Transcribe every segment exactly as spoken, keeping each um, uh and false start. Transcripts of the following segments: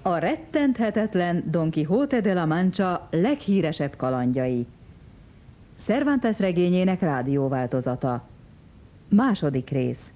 A rettenthetetlen Don Quixote de la Mancha leghíresebb kalandjai. Cervantes regényének rádióváltozata. Második rész.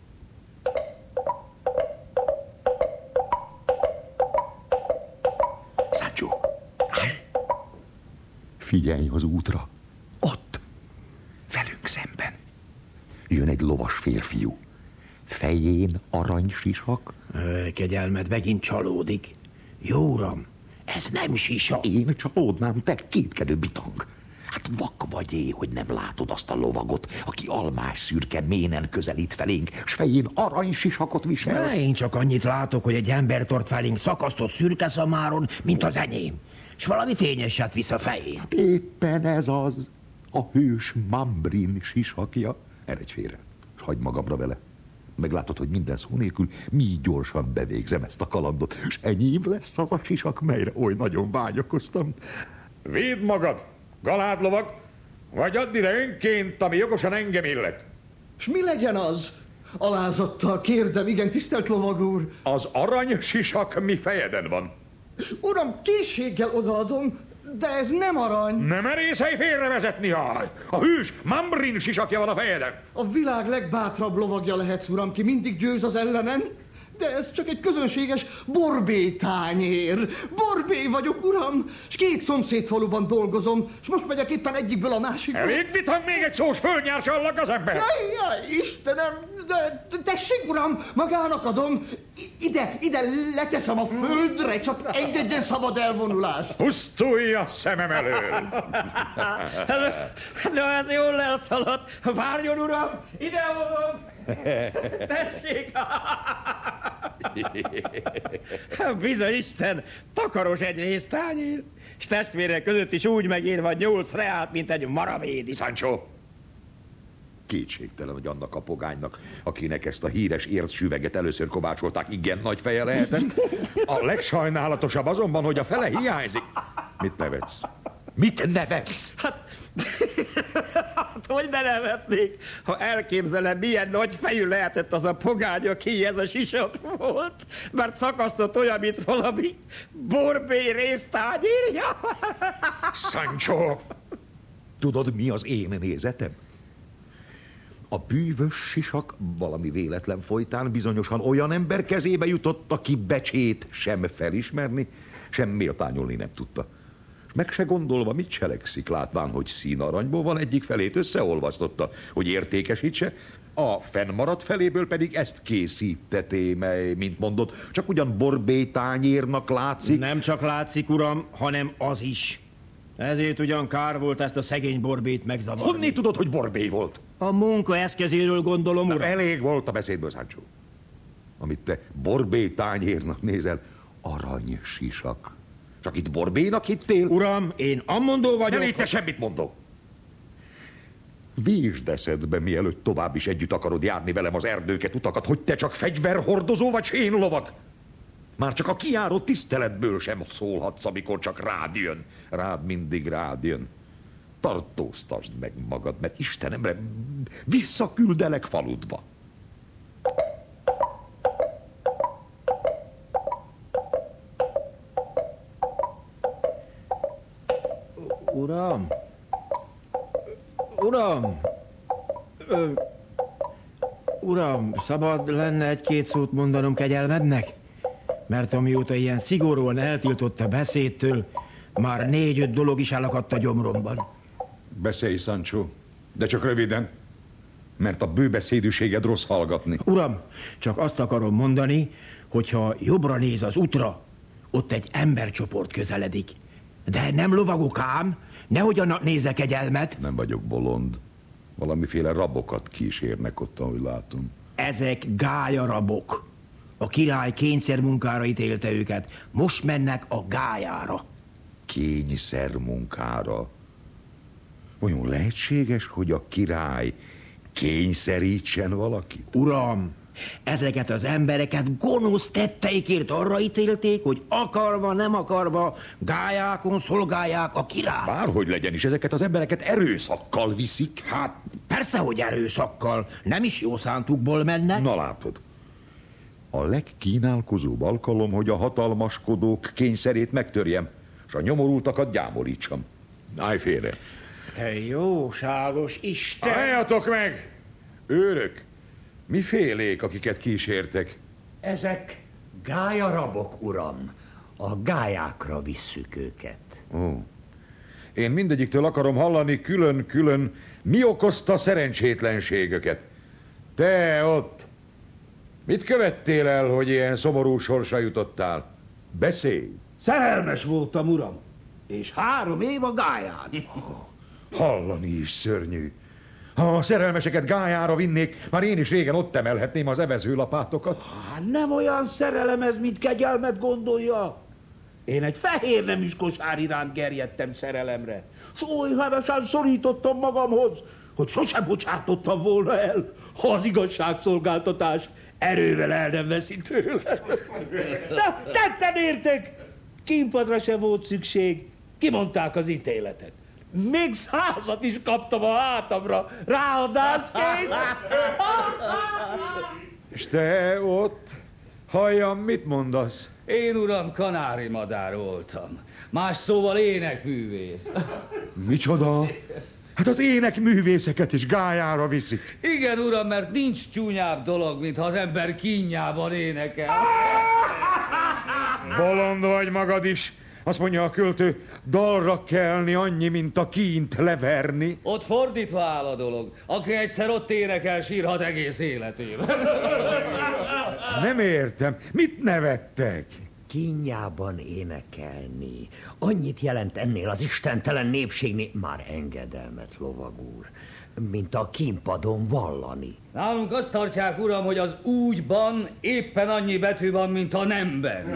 Sancho, állj! Figyelj az útra. Ott, velünk szemben. Jön egy lovas férfiú. Fején aranysisak. Kegyelmed megint csalódik. Jó uram, ez nem sisak. Én csalódnám, te kétkedő bitang. Hát vak vagy é, hogy nem látod azt a lovagot, aki almás szürke ménen közelít felénk, s fején aranysisakot visel. Na, én csak annyit látok, hogy egy ember tart felénk szakasztott szürke szamáron, mint az enyém, és valami fényeset visz a fején. Éppen ez az, a hős Mambrin sisakja. Eredj félre, s hagyd magamra vele. Meglátod, hogy minden szó nélkül mi gyorsan bevégzem ezt a kalandot, és enyém lesz az a sisak, melyre oly nagyon vágyakoztam. Védd magad, galádlovag, vagy add ide önként, ami jogosan engem illet. S mi legyen az? Alázattal kérdem, igen, tisztelt lovag úr. Az arany sisak mi fejeden van. Uram, készséggel odaadom, de ez nem arany. Nem merészelj félrevezetni, a, a hűs Mambrin sisakja van a fejeden. A világ legbátrabb lovagja lehetsz, uram, ki mindig győz az ellenen. De ez csak egy közönséges borbé tányér. Borbé vagyok, uram, s két szomszédfaluban dolgozom, és most megyek éppen egyikből a másikba. Elég bitang még egy szós földnyársallak az ember. Jaj, jaj, Istenem, de tessék, uram, magának adom. Ide, ide leteszem a földre, csak engedjen szabad elvonulást. Pusztulj a szemem elől. De ez jól elszaladt. Várjon, uram, ide volom. Tessék! Bizony Isten, takaros egy résztányér, s testvérek között is úgy megérve nyolc reált, mint egy maravédi. Sancho! Kétségtelen, hogy annak a pogánynak, akinek ezt a híres ércsüveget először kovácsolták, igen nagy feje lehetett. A legsajnálatosabb azonban, hogy a fele hiányzik. Mit nevetsz? Mit nevetsz? Hát, hát hogy ne nevetnék, ha elképzelem, milyen nagy fejű lehetett az a pogány, aki ez a sisak volt, mert szakasztott olyan, mint valami borbé résztányérja. Sancho! Tudod, mi az én nézetem? A bűvös sisak valami véletlen folytán bizonyosan olyan ember kezébe jutott, aki becsét sem felismerni, sem méltányolni nem tudta. És meg se gondolva, mit cselekszik, látván, hogy színaranyból van, egyik felét összeolvasztotta, hogy értékesítse, a fennmaradt feléből pedig ezt készíteté, mely, mint mondod, csak ugyan borbé tányérnak látszik. Nem csak látszik, uram, hanem az is. Ezért ugyan kár volt ezt a szegény borbét megzavarni. Honnan tudod, hogy borbé volt? A munka eszközéről gondolom, uram. Na, elég volt a beszédből, Sancho. Amit te borbé tányérnak nézel, aranysisak. Csak itt borbénak hittél? Uram, én ammondó vagyok. Nem itt te semmit mondó. Vésd eszedbe, mielőtt tovább is együtt akarod járni velem az erdőket, utakat, hogy te csak fegyverhordozó vagy sénlovag. Már csak a kijáró tiszteletből sem szólhatsz, amikor csak rád jön. Rád mindig rád jön. Tartóztasd meg magad, mert Istenemre visszaküldelek faludba. Uram! Uram! Ö, uram, szabad lenne egy-két szót mondanom kegyelmednek? Mert amióta ilyen szigorúan eltiltott a beszédtől, már négy-öt dolog is elakadt a gyomromban. Beszélj, Sancho, de csak röviden, mert a bőbeszédűséged rossz hallgatni. Uram, csak azt akarom mondani, hogyha jobbra néz az útra, ott egy embercsoport közeledik. De nem lovagok ám, nehogy annak nézek kegyelmet. Nem vagyok bolond. Valamiféle rabokat kísérnek ott, ahogy látom. Ezek gályarabok. A király kényszermunkára ítélte őket. Most mennek a gályára. Kényszermunkára? Olyan lehetséges, hogy a király kényszerítsen valakit? Uram, ezeket az embereket gonosz tetteikért arra ítélték, hogy akarva, nem akarva gályákon szolgálják a király. Bárhogy legyen is, ezeket az embereket erőszakkal viszik. Hát persze, hogy erőszakkal. Nem is jó szántukból mennek. Na látod. A legkínálkozóbb alkalom, hogy a hatalmaskodók kényszerét megtörjem, és a nyomorultakat gyámolítsam. Állj félre! Te jóságos Isten! Álljatok meg! Őrök! Mi félék, akiket kísértek? Ezek gályarabok, uram. A gályákra visszük őket. Ó. Én mindegyiktől akarom hallani külön-külön, mi okozta szerencsétlenségöket. Te ott! Mit követtél el, hogy ilyen szomorú sorsra jutottál? Beszélj! Szerelmes voltam, uram, és három év a gályán. Hallani is szörnyű. Ha a szerelmeseket gályára vinnék, már én is régen ott emelhetném az evezőlapátokat. Hát nem olyan szerelem ez, mint kegyelmet gondolja. Én egy fehér neműs kosár iránt gerjedtem szerelemre, s oly hevesen szorítottam magamhoz, hogy sosem bocsátottam volna el, ha az igazságszolgáltatás erővel el nem veszi tőle. Na, tetten értek! Kínpadra se volt szükség, kimondták az ítéletet. Még százat is kaptam a hátamra, ráadásként. És te ott, halljam, mit mondasz? Én, uram, kanári madár voltam. Más szóval énekművész. Micsoda? Hát az énekművészeket is gályára viszik. Igen, uram, mert nincs csúnyább dolog, mint ha az ember kínjában énekel. Bolond vagy magad is. Azt mondja a költő, dalra kelni annyi, mint a kínt leverni. Ott fordítva áll a dolog. Aki egyszer ott énekel, sírhat egész életében. Nem értem. Mit nevettek? Kínjában énekelni. Annyit jelent ennél az istentelen népségnél, már engedelmet, lovag úr, mint a kínpadon vallani. Nálunk azt tartják, uram, hogy az úgyban éppen annyi betű van, mint a nemben.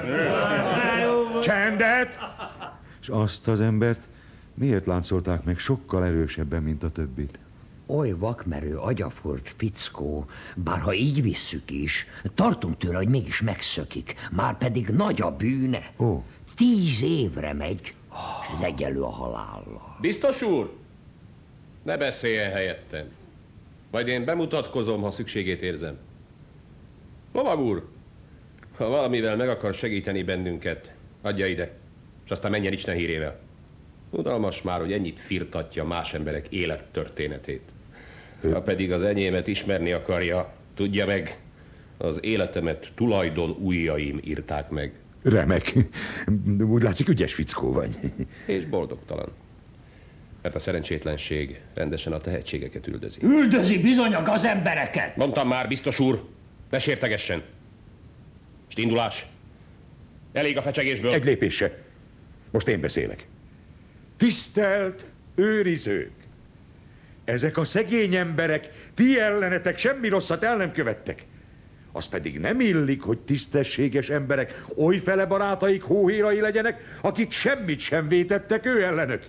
Csendet! És azt az embert miért láncolták meg sokkal erősebben, mint a többit? Oly vakmerő, agyafort fickó, bár ha így visszük is, tartunk tőle, hogy mégis megszökik, már pedig nagy a bűne. Ó. Tíz évre megy, és ez egyenlő a halállal. Biztos úr? Ne beszéljen helyettem. Majd én bemutatkozom, ha szükségét érzem. Lovag úr, ha valamivel meg akar segíteni bennünket, adja ide, és aztán menjen Isten hírével. Udalmas már, hogy ennyit firtatja más emberek élettörténetét. Ha pedig az enyémet ismerni akarja, tudja meg, az életemet tulajdon ujjaim írták meg. Remek. Úgy látszik, ügyes fickó vagy. És boldogtalan. Mert a szerencsétlenség rendesen a tehetségeket üldözi. Üldözi bizony a gazembereket! Mondtam már, biztos úr, ne sértegessen. És indulás. Elég a fecsegésből. Egy lépésre. Most én beszélek. Tisztelt őrizők! Ezek a szegény emberek, ti ellenetek semmi rosszat el nem követtek. Az pedig nem illik, hogy tisztességes emberek olyfele barátaik hóhérai legyenek, akik semmit sem vétettek ő ellenük.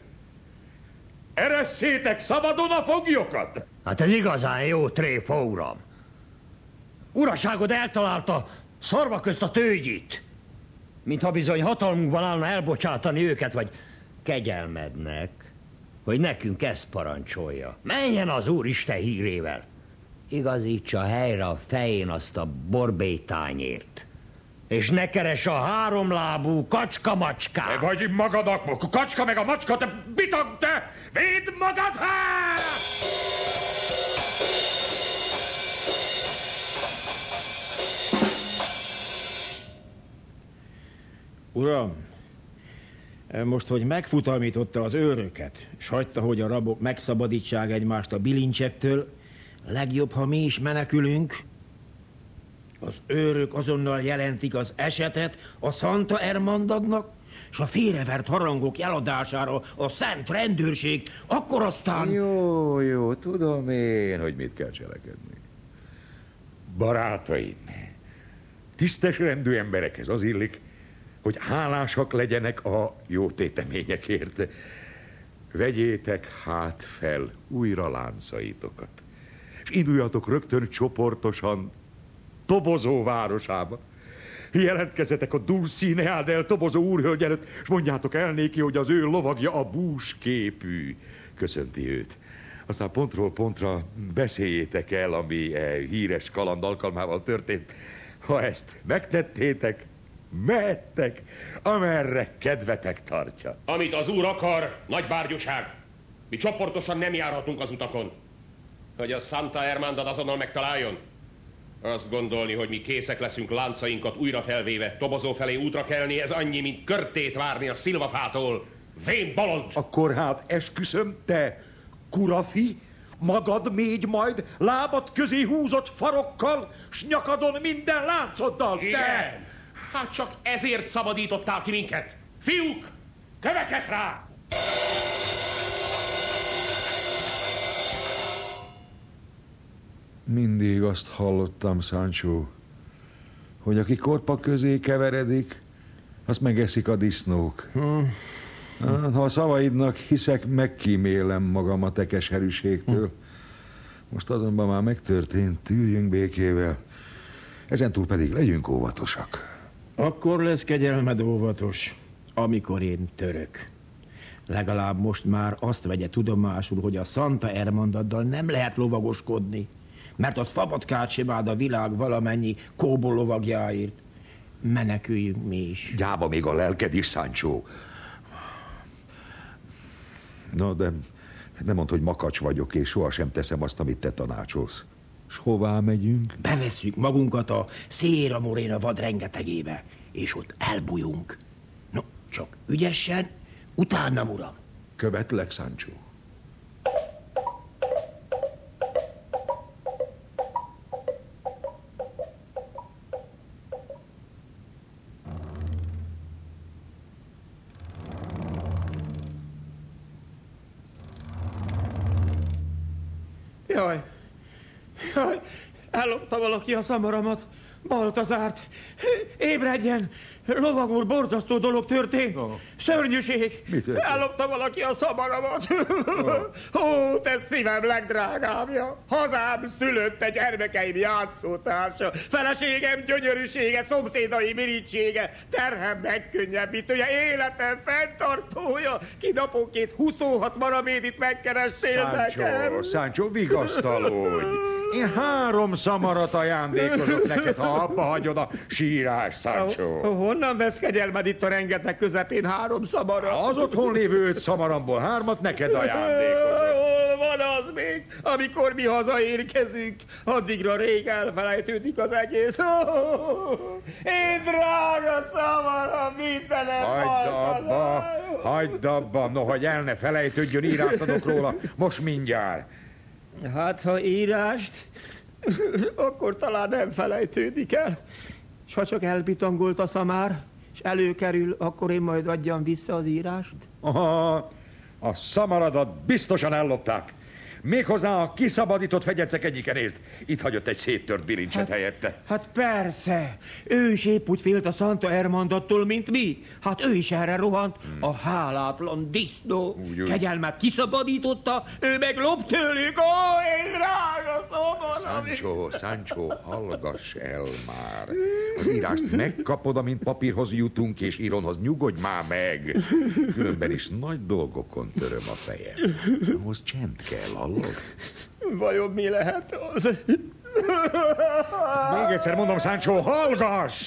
Eresszétek szabadon a foglyokat! Hát ez igazán jó tréfa, uram. Uraságod eltalálta szarva közt a tőgyit. Mintha bizony hatalmunkban állna elbocsátani őket, vagy kegyelmednek, hogy nekünk ezt parancsolja. Menjen az Úristen hírével. Igazítsa helyre a fején azt a borbélytányért. És ne keres a háromlábú kacska-macskát. Te vagy magadnak, kacska meg a macska, te bitag, te! Védd magad, hát! Uram, most, hogy megfutalmította az őröket, s hagyta, hogy a rabok megszabadítsák egymást a bilincsektől, legjobb, ha mi is menekülünk. Az őrök azonnal jelentik az esetet a Santa Ermandadnak, s a félrevert harangok eladására a szent rendőrség, akkor aztán... Jó, jó, tudom én, hogy mit kell cselekedni. Barátaim, tisztes rendű emberekhez az illik, hogy hálásak legyenek a jó téteményekért. Vegyétek hát fel újra láncaitokat, és induljatok rögtön csoportosan Tobozó városába. Jelentkezzetek a Dulcinea del Tobozo úrhölgy előtt, és mondjátok el néki, hogy az ő lovagja a búsképű. Köszönti őt. Aztán pontról pontra beszéljétek el, ami e híres kaland alkalmával történt, Ha ezt megtettétek, mehettek, amerre kedvetek tartja. Amit az úr akar, nagy bárgyúság. Mi csoportosan nem járhatunk az utakon. Hogy a Santa Hermandad azonnal megtaláljon. Azt gondolni, hogy mi készek leszünk láncainkat újra felvéve, Tobozó felé útra kelni, ez annyi, mint körtét várni a szilvafától. Vén bolond! Akkor hát esküszöm, te, kurafi, magad mégy majd lábad közé húzott farokkal, s nyakadon minden láncoddal, te! Igen! Hát csak ezért szabadítottál ki minket. Fiúk, köveket rá! Mindig azt hallottam, Sancho, hogy aki korpa közé keveredik, azt megeszik a disznók. Hmm. Ha a szavaidnak hiszek, megkímélem magam a te keserűségtől. Most azonban már megtörtént, tűrjünk békével. Ezentúl pedig legyünk óvatosak. Akkor lesz kegyelmed óvatos, amikor én török. Legalább most már azt vegye tudomásul, hogy a Santa Hermandaddal nem lehet lovagoskodni, mert az fabatkát sem áld a világ valamennyi kóbor lovagjáért. Meneküljünk mi is. Gyába még a lelked is, Sancho. Na, de nem mondd, hogy makacs vagyok, és sohasem teszem azt, amit te tanácsolsz. S hová megyünk? Bevesszük magunkat a Sierra Morena vad rengetegébe, és ott elbújunk. No, csak ügyesen, utánam, uram. Követlek, Sancho. Jaj, jaj, ellopta valaki a szamaramat, Baltazárt. Ébredjen! Lovag úr, borzasztó dolog történt. Oh. Szörnyűség. Ellopta valaki a szamaramat. Oh. Ó, te szívem legdrágábbja. Hazám szülötte, gyermekeim játszótársa, feleségem gyönyörűsége, szomszédaim irítsége, terhem megkönnyebbítője, életem fenntartója, ki naponként huszonhat maramédit megkerestél nekem. Sancho, vigasztalódj. Én három szamarat ajándékozok neked, ha abba hagyod a sírás, Sancho. Oh, honnan vesz kegyelmed itt a rengeteg közepén három szamara? Az otthon lévő öt szamaramból hármat neked ajándékozok. Hol van az még, amikor mi hazaérkezünk? Addigra rég elfelejtődik az egész. Oh, én drága szamaram, mindenem. Hagyd abba, hagyd abba, no, hogy el ne felejtődjön, írást adok róla, most mindjárt. Hát, ha írást, akkor talán nem felejtődik el. S ha csak elpitangolt a szamár, és előkerül, akkor én majd adjam vissza az írást? Aha, a szamaradat biztosan ellopták. Méghozzá a kiszabadított fegyecek egyike, nézd. Itt hagyott egy széttört bilincset hát, helyette. Hát persze. Ő is épp úgy félt a Santa Hermandattól, mint mi. Hát ő is erre rohant. Hmm. A hálátlan disznó. Úgy, úgy. Kegyelmet kiszabadította, ő meg lop tőlük. Ó, én drága szomorom. Sancho, Sancho, hallgass el már. Az írást megkapod, amint papírhoz jutunk, és íronhoz nyugodj már meg. Különben is nagy dolgokon töröm a fejem. Ahhoz csend kell, hallod? Vajon mi lehet az? Még egyszer mondom, Sancho, hallgass!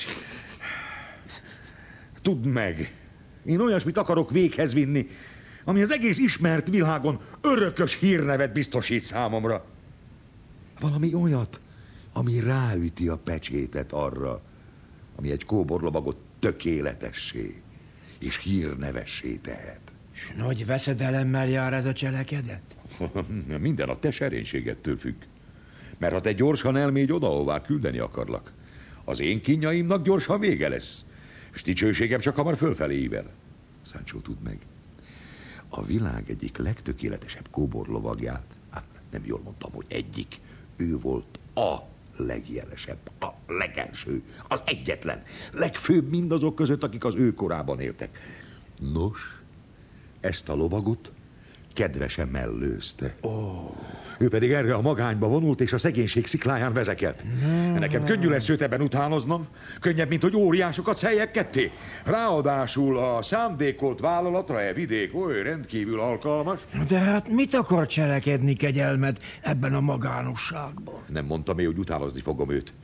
Tudd meg, én olyasmit akarok véghez vinni, ami az egész ismert világon örökös hírnevet biztosít számomra. Valami olyat, ami ráüti a pecsétet arra, ami egy kóborlovagot tökéletessé és hírnevessé tehet. S nagy veszedelemmel jár ez a cselekedet? Minden a te serénységettől függ. Mert ha te gyorsan elmégy oda, ahová küldeni akarlak, az én kínjaimnak gyorsan vége lesz, s dicsőségem csak hamar fölfelé ível. Sancho, tudd meg, a világ egyik legtökéletesebb kóborlovagját, hát nem jól mondtam, hogy egyik, ő volt a legjelesebb, a legelső, az egyetlen, legfőbb mindazok között, akik az ő korában éltek. Nos, ezt a lovagot kedvesen mellőzte. Oh. Ő pedig erre a magányba vonult, és a szegénység szikláján vezekelt. Mm. Nekem könnyű lesz őt ebben utánoznom, könnyebb, mint hogy óriásokat szeljek ketté. Ráadásul a szándékolt vállalatra e vidék oly rendkívül alkalmas. De hát mit akar cselekedni kegyelmed ebben a magánosságban? Nem mondtam én, hogy utánozni fogom őt.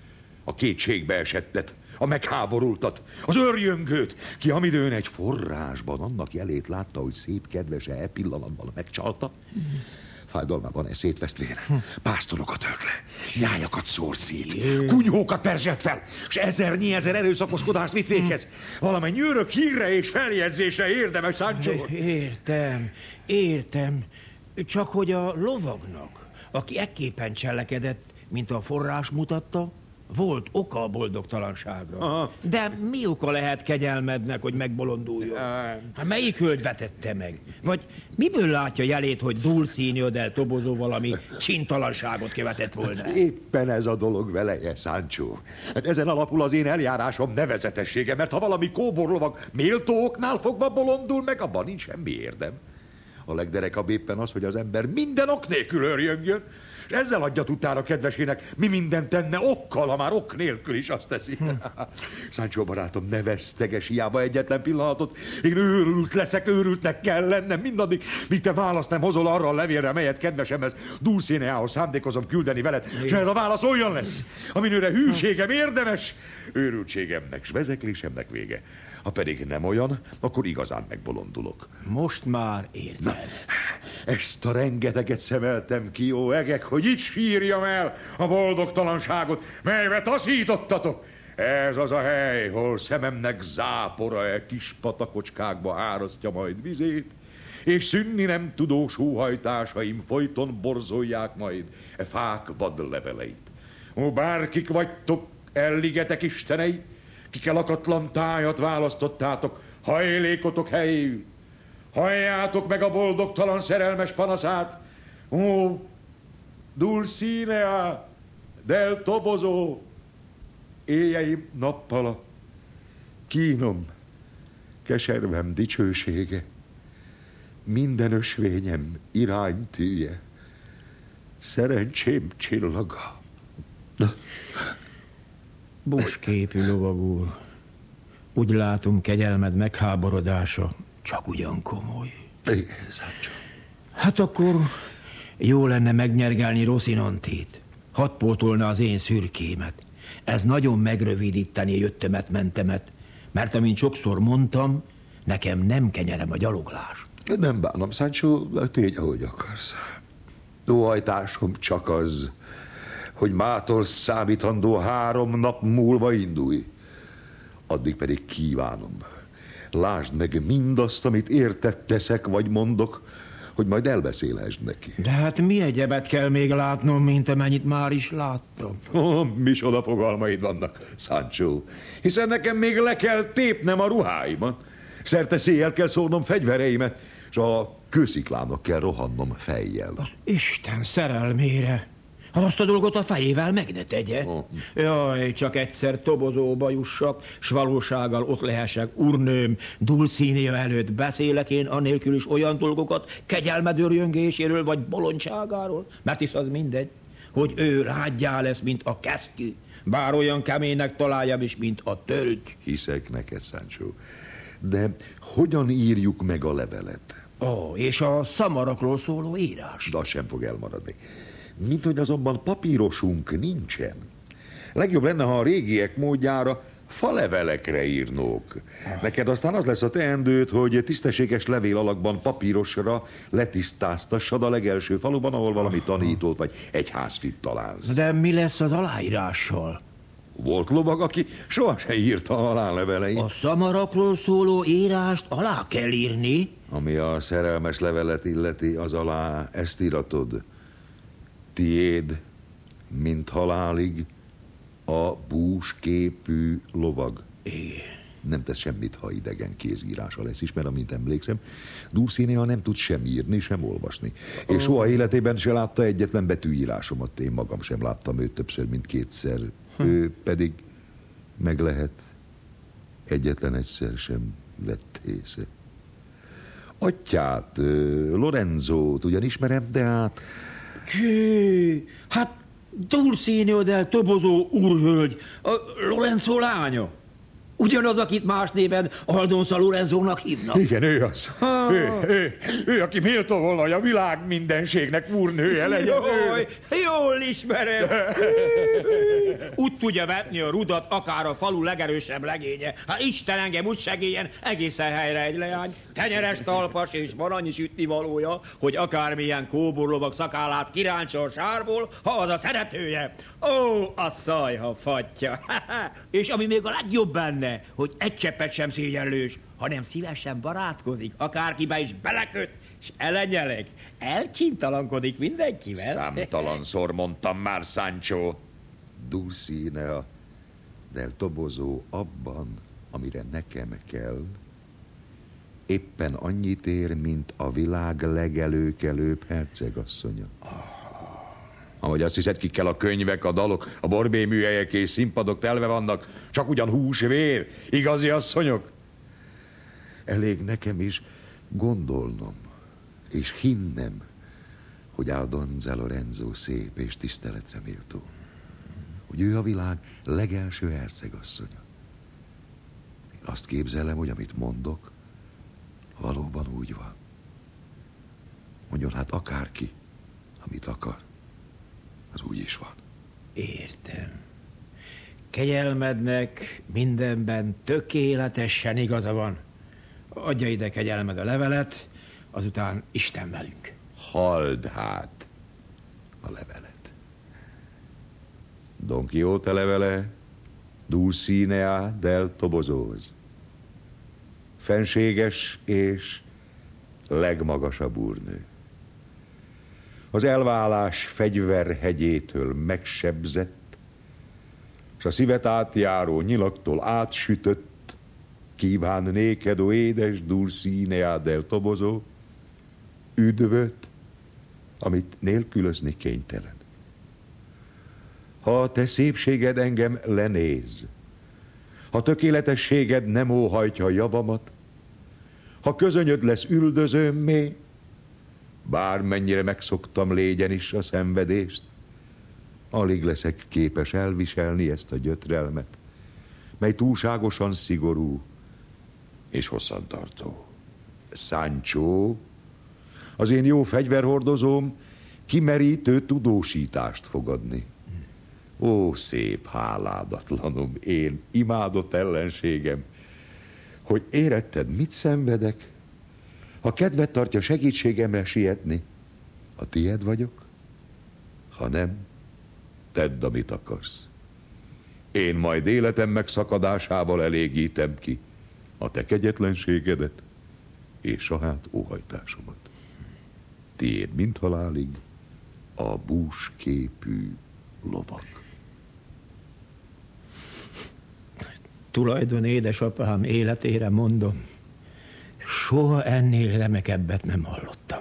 A kétségbe esettet, a megháborultat, az örjöngőt, ki amidőn egy forrásban annak jelét látta, hogy szép kedvese e pillanatban megcsalta. Fájdalmában eszét vesztvén, pásztorokat ölt le, nyájakat szór szét, kunyhókat perzselt fel, és ezernyi ezer erőszakoskodást vitt véghez. Valamennyi örök hírre és feljegyzésre érdemes, Sancho. Értem, értem. Csak hogy a lovagnak, aki ekképpen cselekedett, mint a forrás mutatta, volt oka a boldogtalanságra. Aha. De mi oka lehet kegyelmednek, hogy megbolonduljon? Hát melyik hölgy vetette meg? Vagy miből látja jelét, hogy Dulcinea del Toboso valami csintalanságot követett volna? Éppen ez a dolog veleje, Sancho. Hát ezen alapul az én eljárásom nevezetessége, mert ha valami kóborlovag méltó oknál fogva bolondul meg, abban nincs semmi érdem. A legderekabb éppen az, hogy az ember minden ok nélkül örjöngjön, és ezzel adja tudtára kedvesének, mi mindent tenne okkal, ha már ok nélkül is azt teszi. Hm. Sancho barátom, ne veszteges hiába egyetlen pillanatot. Én őrült leszek, őrültnek kell lennem mindaddig, míg te választ nem hozol arra a levélre, melyet kedvesemhez, Dulcineához szándékozom küldeni veled, és ez a válasz olyan lesz, aminőre hűségem érdemes, őrültségemnek s vezeklésemnek vége. Ha pedig nem olyan, akkor igazán megbolondulok. Most már érted. Na, ezt a rengeteget szemeltem ki, jó egek, hogy itt sírjam el a boldogtalanságot, melybe taszítottatok. Ez az a hely, hol szememnek zápora e kis patakocskákba árasztja majd vizét, és szűnni nem tudó sóhajtásaim folyton borzolják majd e fák vadleveleit. Ó, bárkik vagytok, elligetek istenei, kik elakatlan tájat választottátok, hajlékotok helyéül. Halljátok meg a boldogtalan szerelmes panaszát. Ó, Dulcinea del Toboso, éjjeim nappala, kínom, keservem dicsősége, minden ösvényem iránytűje, szerencsém csillaga. Busképű lovag úr, úgy látom, kegyelmed megháborodása csak ugyan komoly. Igen, Sancho. Hát akkor jó lenne megnyergálni Rocinantit. Hadd pótolna az én szürkémet. Ez nagyon megrövidíteni jöttemet, mentemet, mert amint sokszor mondtam, nekem nem kenyerem a gyaloglás. Nem bánom, Sancho, tégy, ahogy akarsz. Óhajtásom csak az, hogy mától számítandó három nap múlva indulj. Addig pedig kívánom, lásd meg mindazt, amit értett teszek vagy mondok, hogy majd elbeszélhessd neki. De hát mi egyebet kell még látnom, mint amennyit már is láttam? Oh, micsoda fogalmaid vannak, Sancho. Hiszen nekem még le kell tépnem a ruháimat. Szerte széjjel kell szórnom fegyvereimet, és a kősziklának kell rohannom fejjel. Az Isten szerelmére! Hát azt a dolgot a fejével meg ne tegye. Oh. Jaj, csak egyszer Tobozóba jussak, s valósággal ott lehessek, úrnőm, Dulcinea előtt beszélek én annélkül is olyan dolgokat, kegyelmed örjöngéséről vagy bolondságáról, mert hisz az mindegy, hogy ő rádjá lesz, mint a kesztyű, bár olyan keménynek találjam is, mint a tölgy. Hiszek neked, Sancho, de hogyan írjuk meg a levelet? Ó, oh, és a szamarakról szóló írás? De az sem fog elmaradni. Mint hogy azonban papírosunk nincsen. Legjobb lenne, ha a régiek módjára falevelekre írnók. Neked aztán az lesz a teendőd, hogy tisztességes levél alakban papírosra letisztáztassad a legelső faluban, ahol valami tanítót vagy egyházfit találsz. De mi lesz az aláírással? Volt lovag, aki sohasem írta alá leveleit. A szamarakról szóló írást alá kell írni? Ami a szerelmes levelet illeti, az alá ezt íratod. Tiéd, mint halálig, a búsképű lovag. Igen. Nem tesz semmit, ha idegen kézírása lesz is, mert amint emlékszem, Dulcinea nem tud sem írni, sem olvasni. Oh. És soha életében se látta egyetlen betűírásomat. Én magam sem láttam őt többször, mint kétszer. Hm. Ő pedig meg lehet, egyetlen egyszer sem vett észre. Atyát, Lorenzót ugyan ismerem, de hát... Kő, hát Dulcinea del Toboso úrhölgy, a Lorenzo lánya. Ugyanaz, akit más néven Aldonza Lorenzónak hívnak. Igen, ő az. Ah. Ő, ő, ő, aki méltó volna, hogy a világ mindenségnek úrnője legyen. Jaj, jól ismerem. Úgy tudja vetni a rudat, akár a falu legerősebb legénye. Ha Isten engem úgy segéljen, egészen helyre egy leány. Tenyeres talpas, és van annyi sütnivalója, hogy akármilyen kóborlovak szakállát kiráncsa a sárból, ha az a szeretője. Ó, a szajha fatja. És ami még a legjobb benne, hogy egy cseppet sem szégyenlős, hanem szívesen barátkozik, akárkibe is beleköt, és elenyelek, elcsintalankodik mindenkivel. Számtalanszor mondtam már, Sancho. Dulcinea del Toboso abban, amire nekem kell, éppen annyit ér, mint a világ legelőkelőbb hercegasszonya. Ahogy azt hiszed, kikkel a könyvek, a dalok, a borbély műhelyek és színpadok telve vannak, csak ugyan hús, vér, igazi asszonyok? Elég nekem is gondolnom, és hinnem, hogy Aldonza Lorenzo szép és tiszteletre méltó. Hogy ő a világ legelső hercegasszonya. Én azt képzelem, hogy amit mondok, valóban úgy van. Mondjon hát akárki, amit akar, az úgy is van. Értem. Kegyelmednek mindenben tökéletesen igaza van. Adja ide, kegyelmed, a levelet, azután Isten velünk. Halld hát a levelet. Don Quixote levele Dulcinea del Tobosohoz. Fenséges és legmagasabb úrnő. Az elválás fegyverhegyétől megsebzett, és a szívet átjáró nyilaktól átsütött, kíván néked, ó édes Dulcinea del Toboso, üdvöt, amit nélkülözni kénytelen. Ha a te szépséged engem lenéz, ha tökéletességed nem óhajtja javamat, ha közönyöd lesz üldözőmmé, bármennyire megszoktam légyen is a szenvedést, alig leszek képes elviselni ezt a gyötrelmet, mely túlságosan szigorú és hosszantartó. Sancho, az én jó fegyverhordozóm kimerítő tudósítást fog adni. Ó, szép háládatlanom, én imádott ellenségem, hogy éretted, mit szenvedek? Ha kedvet tartja segítségemre sietni, a tied vagyok, ha nem, tedd, amit akarsz. Én majd életem megszakadásával elégítem ki a te kegyetlenségedet és a hát óhajtásomat. Tiéd mint halálig a búsképű lovak. Tulajdon édesapám életére mondom, soha ennél remekebbet nem hallottam.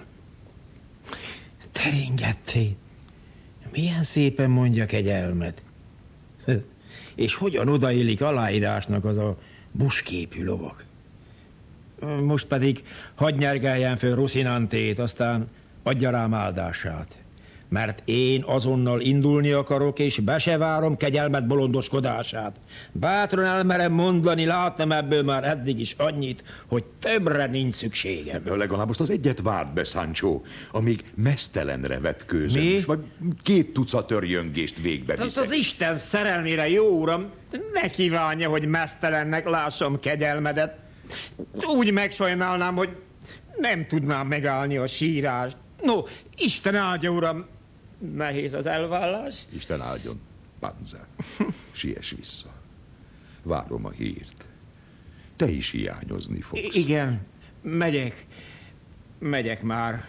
Teringetté, milyen szépen mondja kegyelmed. És hogyan odaillik aláírásnak az a busképű lovak. Most pedig hadd nyergeljen föl Rocinantét, aztán adja rám áldását. Mert én azonnal indulni akarok, és be se várom kegyelmed bolondoskodását. Bátran elmerem mondani, láttam ebből már eddig is annyit, hogy többre nincs szükségem. Legalább most az egyet várd be, Sancho, amíg mesztelenre vetkőzöm, Mi? vagy két tucat örjöngést végbe viszek. Az Isten szerelmére, jó uram, ne kívánja, hogy mesztelennek lássam kegyelmedet. Úgy megsajnálnám, hogy nem tudnám megállni a sírást. No, Isten áldja, uram, nehéz az elvállás. Isten áldjon, Panza. Siess vissza. Várom a hírt. Te is hiányozni fogsz. I- igen, megyek. Megyek már.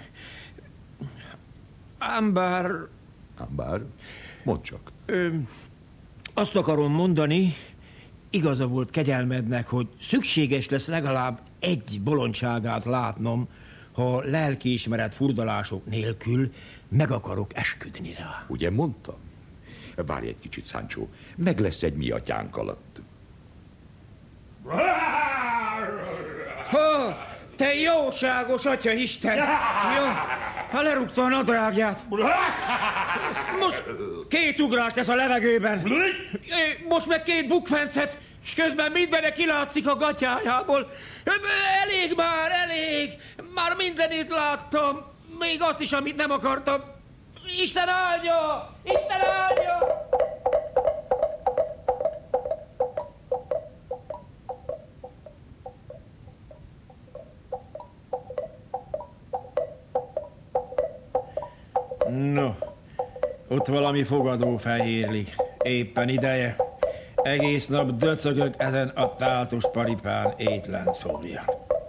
Ám bár... Ám bár? Mondd csak. Ö, azt akarom mondani, igaza volt kegyelmednek, hogy szükséges lesz legalább egy bolondságát látnom, ha lelkiismeret furdalások nélkül meg akarok esküdni rá. Ugye mondtam? Várj egy kicsit, Sancho. Meg lesz egy mi atyánk alatt. Ha, te jóságos atya Isten! Jó, ha lerúgta a nadrágját. Most két ugrást tesz a levegőben. Most meg két bukfencet, és közben mindenre kilátszik a gatyájából. Elég már, elég! Már mindenit láttam, még azt is, amit nem akartam. Isten áldja! Isten áldja! Ott valami fogadó fehérlik. Éppen ideje. Egész nap döcögök ezen a táltos paripán étlen szólja.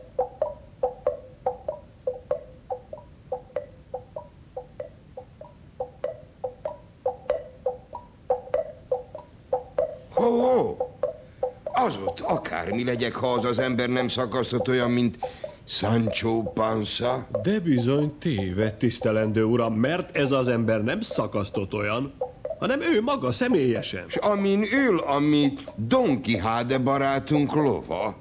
Ho-ho! Az ott akármi legyek, ha az az ember nem szakasztott olyan, mint Sancho Panza. De bizony téved, tisztelendő uram, mert ez az ember nem szakasztott olyan, hanem ő maga személyesen. És amin ül, ami Don Quixote barátunk lova.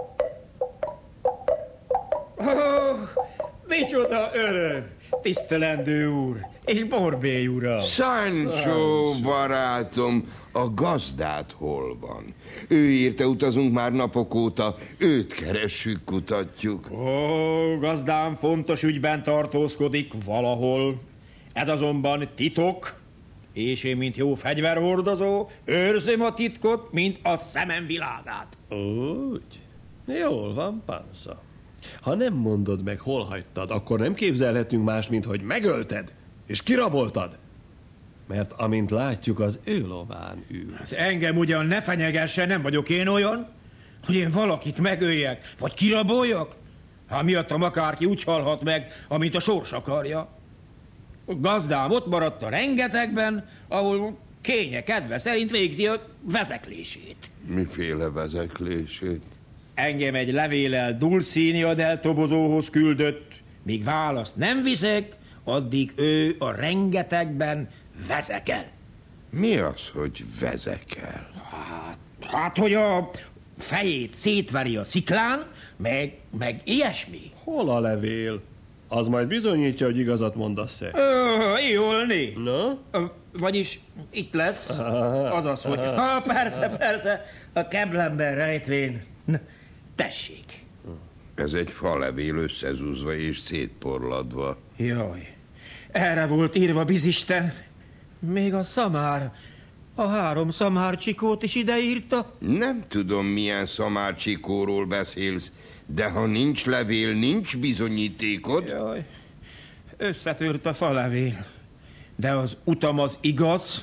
Oh, micsoda öröm, tisztelendő úr, és Borbély uram. Sancho barátom, a gazdát hol van? Ő írta, utazunk már napok óta, őt keressük, kutatjuk. Ó, gazdám fontos ügyben tartózkodik valahol. Ez azonban titok, és én, mint jó fegyverhordozó, őrzöm a titkot, mint a szemem világát. Úgy? Jól van, Panza. Ha nem mondod meg, hol hagytad, akkor nem képzelhetünk más, mint hogy megölted, és kiraboltad. Mert amint látjuk, az ő lován ülsz. Engem ugyan ne fenyegesse, nem vagyok én olyan, hogy én valakit megöljek, vagy kiraboljak? Hát miattam akárki úgy halhat meg, amint a sors akarja. A gazdám ott maradt a rengetegben, ahol kénye kedve szerint végzi a vezeklését. Miféle vezeklését? Engem egy levéllel Dulcinea del Tobozóhoz küldött, míg választ nem viszek, addig ő a rengetegben vezekel. Mi az, hogy vezekel? Hát, hát hogy a fejét szétveri a sziklán, meg, meg ilyesmi. Hol a levél? Az majd bizonyítja, hogy igazat mondasz-e. Jólni. Na? Ö, vagyis itt lesz. Azaz, hogy... Ha, persze, persze. A keblemben rejtvén. Na, tessék. Ez egy falevél összezúzva és szétporladva. Jaj, erre volt írva bizisten. Még a szamár, a három szamárcsikót is ideírta. Nem tudom, milyen szamárcsikóról beszélsz, de ha nincs levél, nincs bizonyítékod. Jaj, összetört a falevél. De az utam az igaz,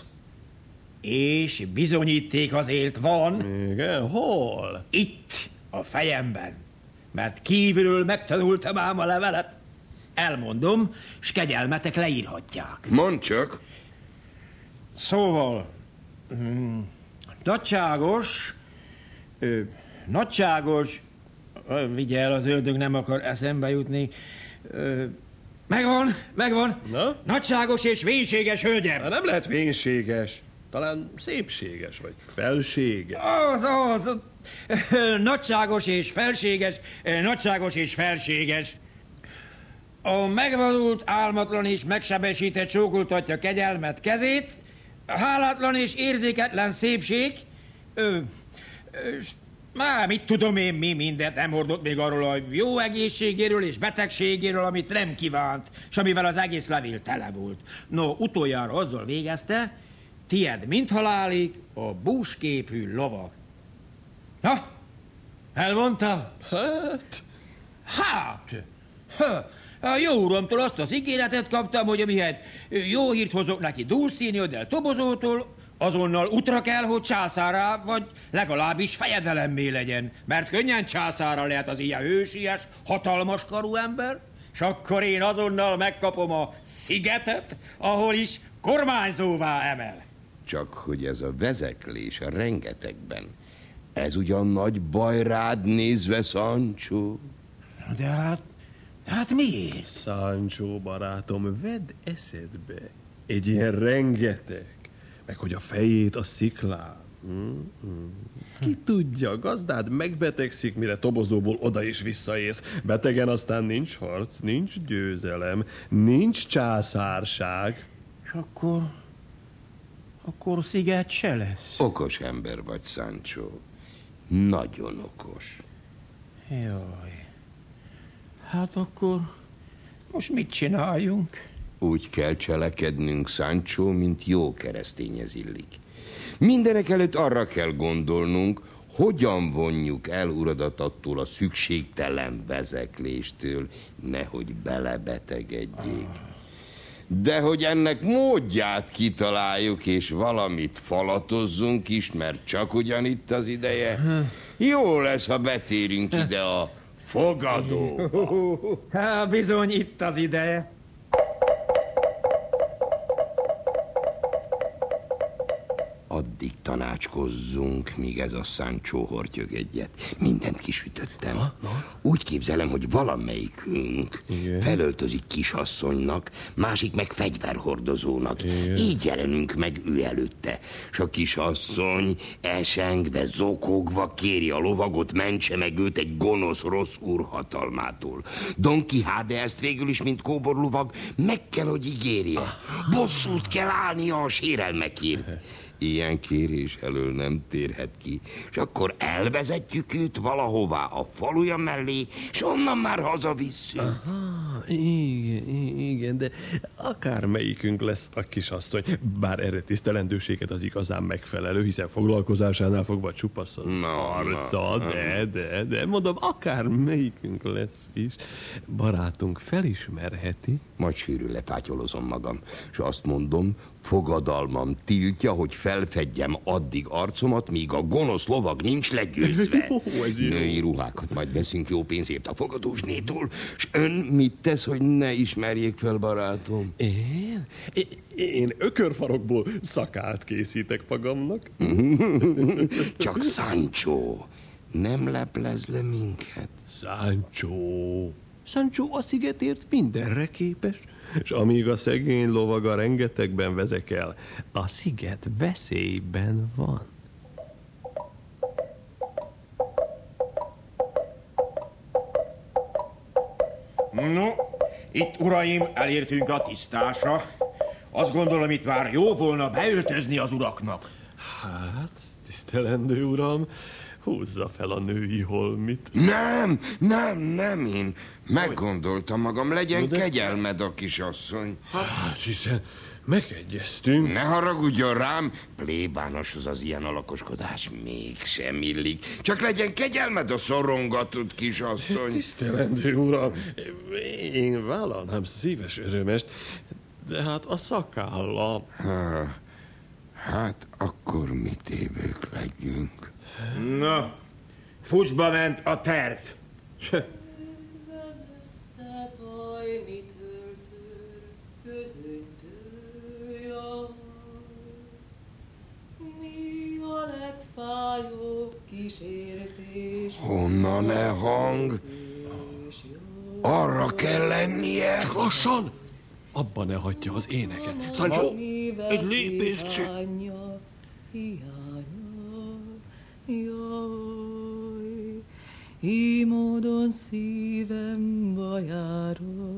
és bizonyíték azért van. Igen, hol? Itt, a fejemben. Mert kívülről megtanultam ám a levelet. Elmondom, s kegyelmetek leírhatják. Mondd csak. Szóval, mm, nagyságos, ö, nagyságos, ö, vigyel, az ördög nem akar eszembe jutni, ö, megvan, megvan, Na? Nagyságos és vénséges hölgyem. Hát nem lehet vénséges, talán szépséges, vagy felséges. Az, az, ö, nagyságos és felséges, ö, nagyságos és felséges. A megvadult, álmatlan és megsebesített csókoltatja kegyelmet kezét, hálátlan és érzéketlen szépség, ö, ö, már mit tudom én, mi mindent nem hordott még arról a jó egészségéről és betegségéről, amit nem kívánt, és amivel az egész levél tele volt. No, utoljára azzal végezte, tied mint halálig a búsképű lovag. Na, elmondtam? Hát... Hát... Ha. A jó uramtól azt az ígéretet kaptam, hogy amihet jó hírt hozok neki Dulcinea del Tobozótól, azonnal útra kell, hogy császárá, vagy legalábbis fejedelemmé legyen, mert könnyen császára lehet az ilyen hősies, hatalmas karú ember, és akkor én azonnal megkapom a szigetet, ahol is kormányzóvá emel. Csak hogy ez a vezeklés a rengetegben, ez ugyan nagy baj rád nézve, Sancho? De hát... Hát miért? Sancho barátom, vedd eszedbe. Egy ilyen rengeteg. Meg hogy a fejét a sziklán. Mm-mm. Ki tudja, gazdád megbetegszik, mire Tobozóból oda is visszaész. Betegen aztán nincs harc, nincs győzelem, nincs császárság. És akkor... akkor sziget se lesz. Okos ember vagy, Sancho. Nagyon okos. Jaj. Hát akkor most mit csináljunk? Úgy kell cselekednünk, Sancho, mint jó keresztényhez illik. Mindenek előtt arra kell gondolnunk, hogyan vonjuk el uradat attól a szükségtelen vezekléstől, nehogy belebetegedjék. De hogy ennek módját kitaláljuk, és valamit falatozzunk is, mert csak ugyanitt az ideje, jó lesz, ha betérünk ide a fogadóba. Há, bizony, itt az ideje. Addig tanácskozzunk, míg ez a Sancho hortyög egyet. Mindent kisütöttem. Na, na. Úgy képzelem, hogy valamelyikünk igen. felöltözik kisasszonynak, másik meg fegyverhordozónak. Igen. Így jelenünk meg ő előtte. S a kisasszony esengve, zokogva kéri a lovagot, mentse meg őt egy gonosz rossz úr hatalmától. Don Quixote ezt végül is, mint kóborlovag, meg kell, hogy ígérje. Bosszút kell állnia a sérelmekért. Ilyen kérés elől nem térhet ki, és akkor elvezetjük őt valahová a faluja mellé, és onnan már hazavisszük. Aha, igen, igen, de akármelyikünk lesz a kisasszony, bár erre tisztelendőséget az igazán megfelelő, hiszen foglalkozásánál fogva csupasz az no, arca, no, de, de, de, mondom, akármelyikünk lesz is, barátunk felismerheti. Majd sűrűn lepátyolozom magam, és azt mondom, fogadalmam tiltja, hogy felfedjem addig arcomat, míg a gonosz lovag nincs legyőzve. Női ruhákat majd veszünk jó pénzért a fogadósnétól, és ön mit tesz, hogy ne ismerjék fel, barátom? Én? Én ökörfarokból szakált készítek magamnak. Csak Sancho, nem leplez le minket? Sancho... Sancho a szigetért mindenre képes, és amíg a szegény lovaga rengetegben vezekel, a sziget veszélyben van. No, itt, uraim, elértünk a tisztásra. Azt gondolom, itt már jó volna beöltözni az uraknak. Hát, tisztelendő uram, húzza fel a női holmit. Nem, nem, nem, én meggondoltam magam, legyen de... kegyelmed a kisasszony. Hát, hiszen megegyeztünk. Ne haragudjon rám, plébánoshoz az ilyen alakoskodás mégsem illik. Csak legyen kegyelmed a szorongatott kisasszony. Tisztelendő uram, én vállalnám szíves örömest, de hát a szakálla... Ha, hát akkor mi tévők legyünk. Na, fucsba ment a terv. Honnan e hang? Arra kell lennie. Csak lassan! Abban ne hagyja az éneket. Sancho, egy lépést se. Jaj, így módon szívem bajára,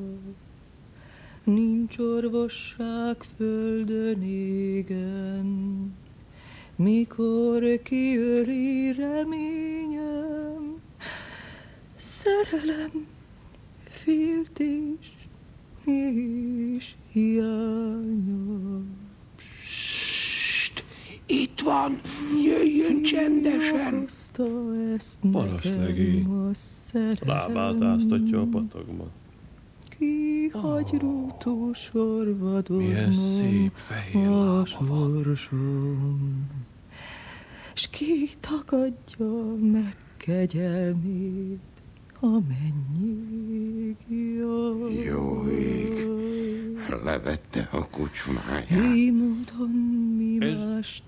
nincs orvosság földön égen, mikor kiöli reményem, szerelem, féltés és hiánya. Itt van, jöjjön csendesen. Parasztlegény, lábát áztatja a patakban. Ki hagy rútó sorvadoznom. Milyen szép fehér lába van. S ki tagadja meg kegyelmét, amennyig jaj. Jó ég, levette a kocsmáját. Így módon mi mást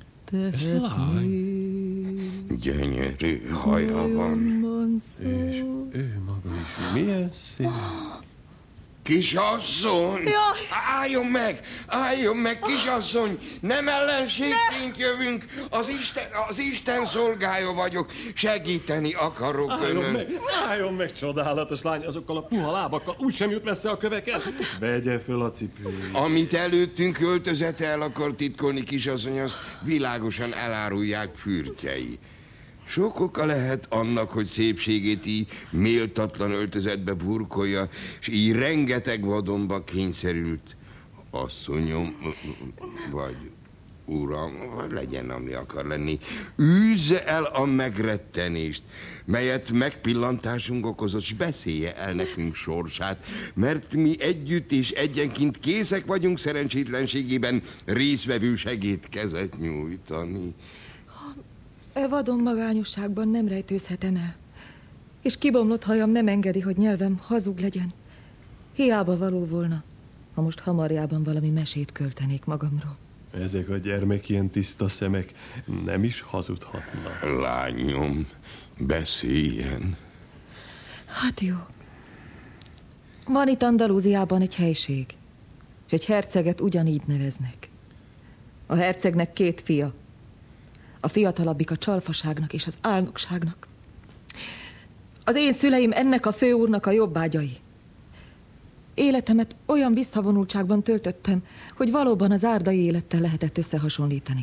tehetnék. Gyönyörű haja van. És ő maga is milyen szép. Kisasszony! Jaj. Álljon meg! Álljon meg, kisasszony! Nem ellenségként jövünk! Az Isten, az Isten szolgája vagyok! Segíteni akarok álljon önön! Meg, álljon meg, csodálatos lány, azokkal a puha lábakkal úgy sem jut messze a köveken! Vegye föl a cipőjét! Amit előttünk öltözete el akar titkolni, kisasszony, azt világosan elárulják fürtjei. Sok oka lehet annak, hogy szépségét így méltatlan öltözetbe burkolja, és így rengeteg vadonba kényszerült. Asszonyom, vagy uram, vagy legyen, ami akar lenni, űzze el a megrettenést, melyet megpillantásunk okozott, s beszélje el nekünk sorsát, mert mi együtt és egyenként készek vagyunk szerencsétlenségében részvevő segédkezet nyújtani. E vadon magányosságban nem rejtőzhetem el, és kibomlott hajam nem engedi, hogy nyelvem hazug legyen. Hiába való volna, ha most hamarjában valami mesét költenék magamról. Ezek a gyermek ilyen tiszta szemek nem is hazudhatnak. Lányom, beszéljen. Hát jó. Van itt Andalúziában egy helység, és egy herceget ugyanígy neveznek. A hercegnek két fia. A fiatalabbik a csalfaságnak és az álnokságnak. Az én szüleim ennek a főúrnak a jobbágyai. Életemet olyan visszavonultságban töltöttem, hogy valóban az árdai élettel lehetett összehasonlítani.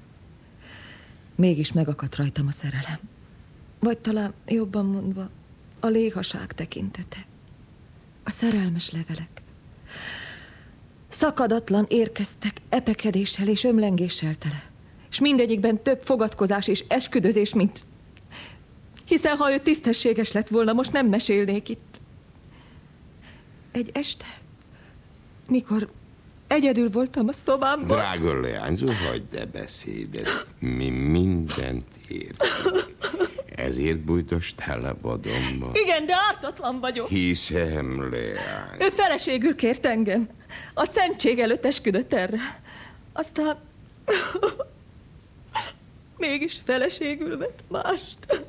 Mégis megakadt rajtam a szerelem. Vagy talán jobban mondva, a léhaság tekintete. A szerelmes levelek. Szakadatlan érkeztek epekedéssel és ömlengéssel tele. És mindegyikben több fogadkozás és esküdözés, mint... Hiszen ha ő tisztességes lett volna, most nem mesélnék itt. Egy este, mikor egyedül voltam a szobámban... Drága leányzó, hagyd e beszédet. Mi mindent értünk. Ezért bújtostál a vadomba. Igen, de ártatlan vagyok. Hiszem, leány. Ő feleségül kért engem. A szentség előtt esküdött erre. Aztán... mégis feleségül vett mást.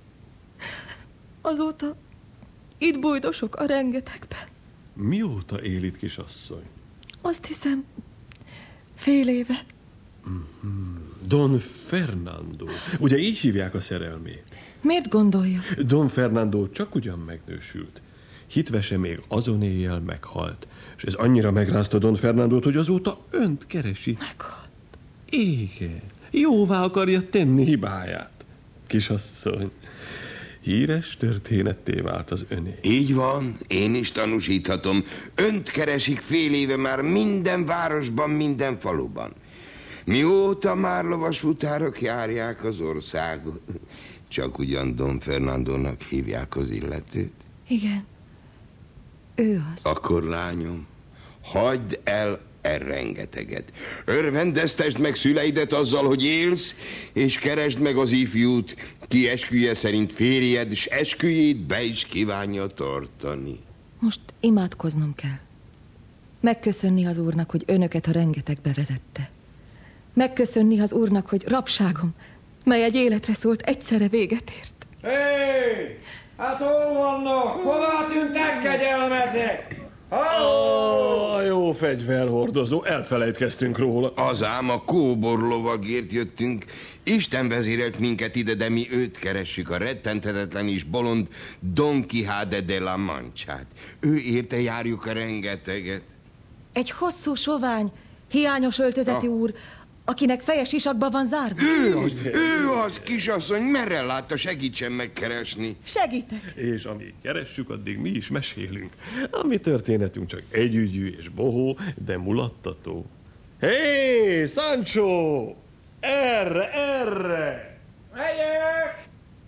Azóta itt bújdosok a rengetegben. Mióta él itt, kisasszony? Azt hiszem, fél éve. Mm-hmm. Don Fernando. Ugye így hívják a szerelmét? Miért gondolja? Don Fernando csak ugyan megnősült. Hitvese még azon éjjel meghalt. És ez annyira megrázta Don Fernandót, hogy azóta önt keresi. Meghalt? Igen. Jóvá akarja tenni hibáját. Kisasszony, híres történetté vált az öné. Így van, én is tanúsíthatom. Önt keresik fél éve már minden városban, minden faluban. Mióta már lovasfutárok járják az országot. Csak ugyan Don Fernandónak hívják az illetőt. Igen, ő az. Akkor lányom, hagyd el e rengeteget. Örvendeztesd meg szüleidet azzal, hogy élsz, és keresd meg az ifjút, ki esküje szerint férjed, s esküjét be is kívánja tartani. Most imádkoznom kell. Megköszönni az Úrnak, hogy önöket a rengetegbe vezette. Megköszönni az Úrnak, hogy rabságom, mely egy életre szólt, egyszerre véget ért. Hé! Hey, hát hol vannak? Hová tűntek, kegyelmedek? A jó fegyverhordozó, elfelejtkeztünk róla. Az ám a kóborlovagért jöttünk. Isten vezérelt minket ide, de mi őt keressük, a rettenthetetlen és bolond Don Quixote de la Manchát. Ő érte járjuk a rengeteget. Egy hosszú, sovány, hiányos öltözeti ah. úr, akinek feje sisakba van zárva. Ő az, ő az, kisasszony, merre látta, segítsen megkeresni. Segítek. És amíg keressük, addig mi is mesélünk. A mi történetünk csak együgyű és bohó, de mulattató. Hé, hey, Sancho! Erre, erre! Megyek!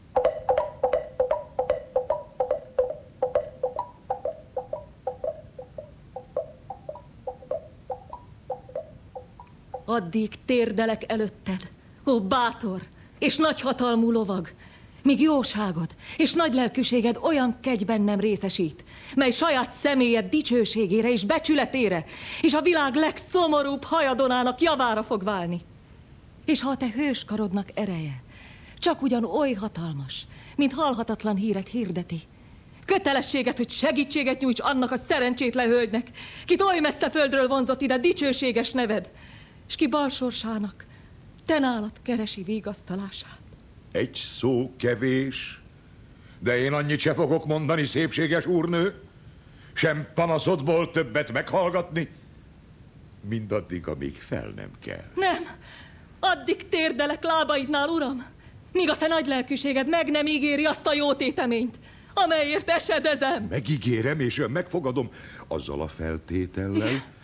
Addig térdelek előtted, ó bátor és nagyhatalmú lovag, míg jóságod és nagy lelkűséged olyan kegyben nem részesít, mely saját személyed dicsőségére és becsületére, és a világ legszomorúbb hajadonának javára fog válni. És ha a te hőskarodnak ereje csak ugyan oly hatalmas, mint halhatatlan híret hirdeti, kötelességet, hogy segítséget nyújts annak a szerencsétlen hölgynek, kit oly messze földről vonzott ide dicsőséges neved, s ki balsorsának te nálad keresi vigasztalását. Egy szó kevés, de én annyit se fogok mondani, szépséges úrnő, sem panaszodból többet meghallgatni, mindaddig, amíg fel nem kell. Nem, addig térdelek lábaidnál, uram, míg a te nagy lelkűséged meg nem ígéri azt a jó téteményt, amelyért esedezem. Megígérem, és ön megfogadom, azzal a feltétellel,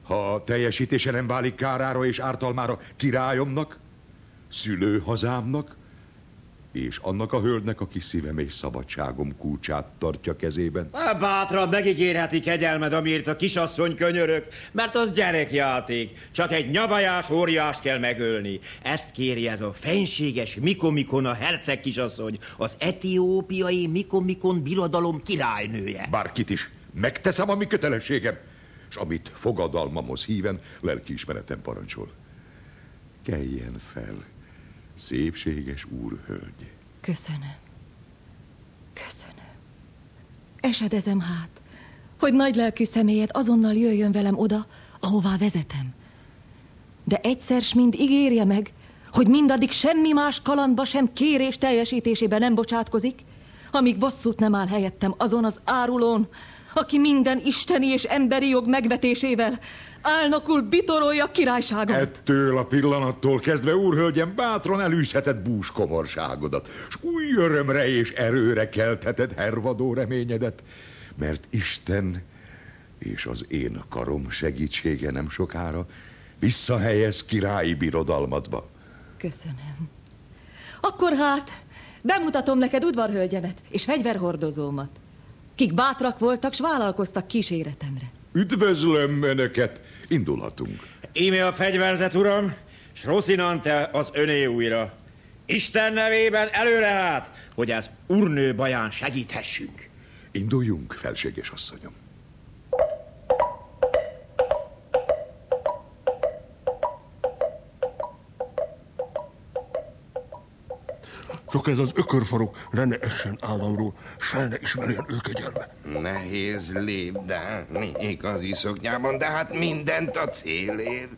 Ha a teljesítése nem válik kárára és ártalmára királyomnak, szülőhazámnak, és annak a hölgynek, aki szívem és szabadságom kulcsát tartja kezében. Bátran megígérheti kegyelmed, amiért a kisasszony könyörök, mert az gyerekjáték. Csak egy nyavajás óriást kell megölni. Ezt kéri ez a fenséges Mikomikon, a herceg kisasszony, az etiópiai Mikomikon birodalom királynője. Bárkit is megteszem, ami kötelességem, és amit fogadalmamhoz híven, lelkiismeretem parancsol. Keljen fel, szépséges úrhölgy. Köszönöm. Köszönöm. Esedezem hát, hogy nagy lelkű személyed azonnal jöjjön velem oda, ahová vezetem. De egyszer s mind ígérje meg, hogy mindaddig semmi más kalandba sem kérés teljesítésébe nem bocsátkozik, amíg bosszút nem áll helyettem azon az árulón, aki minden isteni és emberi jog megvetésével álnokul bitorolja királyságot. Ettől a pillanattól kezdve, úrhölgyem, bátran elűzheted búskomorságodat, s új örömre és erőre keltheted hervadó reményedet, mert Isten és az én karom segítsége nem sokára visszahelyez királyi birodalmadba. Köszönöm. Akkor hát bemutatom neked udvarhölgyemet és fegyverhordozómat, kik bátrak voltak, s vállalkoztak kíséretemre. Üdvözlöm önöket, indulhatunk. Íme a fegyverzet, uram, s Rocinante az öné újra. Isten nevében előre hát, hogy az úrnő baján segíthessünk. Induljunk, felséges asszonyom. Csak ez az ökörfarok le ne essen államról, s fel ne ismerjen ő kegyelme. Nehéz lépdálni igazi szoknyában, de hát mindent a célért.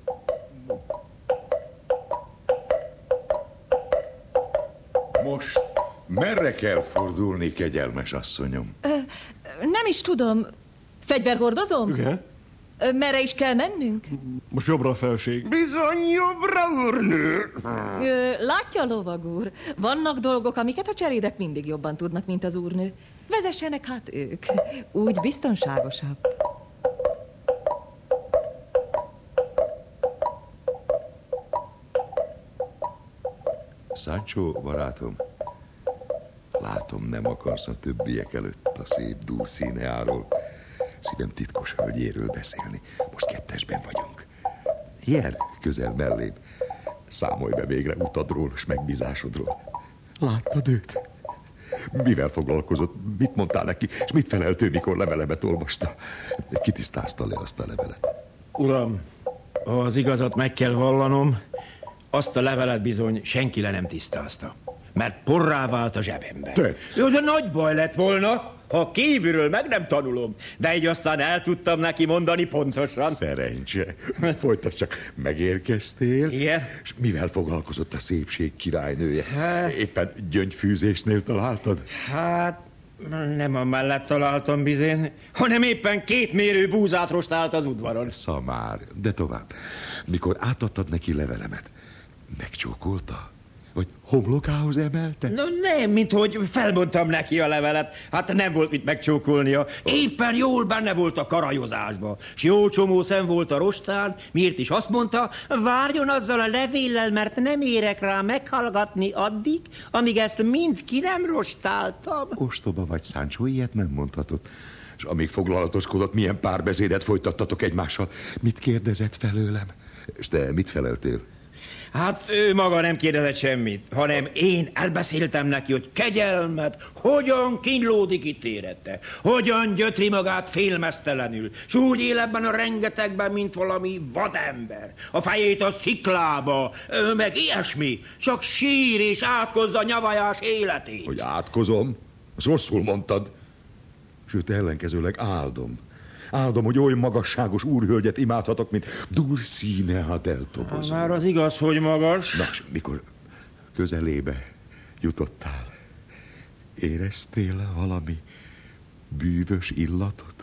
Most merre kell fordulni, kegyelmes asszonyom? Ö, nem is tudom. Fegyverhordozom? Igen? Ö, merre is kell mennünk? Most jobbra a felség. Bizony jobbra, úrnő. Ö, látja, lovag úr, vannak dolgok, amiket a cselédek mindig jobban tudnak, mint az úrnő. Vezessenek hát ők. Úgy biztonságosabb. Sancho, barátom, látom, nem akarsz a többiek előtt a szép Dulcineáról, szívem titkos hölgyéről beszélni. Most kettesben vagyunk. Jel, közel mellém. Számolj be végre utadról és megbízásodról. Láttad őt? Mivel foglalkozott? Mit mondtál neki? És mit felelt ő, mikor levelemet olvasta? Kitisztázta le azt a levelet? Uram, az igazat meg kell vallanom, azt a levelet bizony senki le nem tisztázta, mert porrá vált a zsebembe. Te? Jó, de nagy baj lett volna, ha kívülről meg nem tanulom, de így aztán el tudtam neki mondani pontosan. Szerencse. Folytasd csak, megérkeztél? Igen. És mivel foglalkozott a szépség királynője? Hát... Éppen gyöngyfűzésnél találtad? Hát, nem a mellett találtam bizén, hanem éppen két mérő búzát rostált az udvaron. Szamár, de tovább. Mikor átadtad neki levelemet, megcsókolta? Vagy homlokához emelte? No, nem, mint hogy felmondtam neki a levelet. Hát nem volt mit megcsókolnia. Éppen jól benne volt a karajozásba. S jó csomó szem volt a rostán, miért is azt mondta, várjon azzal a levéllel, mert nem érek rá meghallgatni addig, amíg ezt mind ki nem rostáltam. Ostoba vagy, Sancho, ilyet nem mondhatott. És amíg foglalatoskodott, milyen párbeszédet folytattatok egymással? Mit kérdezett felőlem? És te mit feleltél? Hát ő maga nem kérdezett semmit, hanem én elbeszéltem neki, hogy kegyelmet hogyan kínlódik ítélete, hogyan gyötri magát félmeztelenül, s úgy él ebben a rengetegben, mint valami vadember. A fejét a sziklába, ő meg ilyesmi, csak sír és átkozza nyavajás életét. Hogy átkozom? Azt rosszul mondtad. Sőt, ellenkezőleg áldom. Áldom, hogy oly magasságos úrhölgyet imádhatok, mint Dulcinea del Toboso. Már az igaz, hogy magas. Na, mikor közelébe jutottál, éreztél valami bűvös illatot?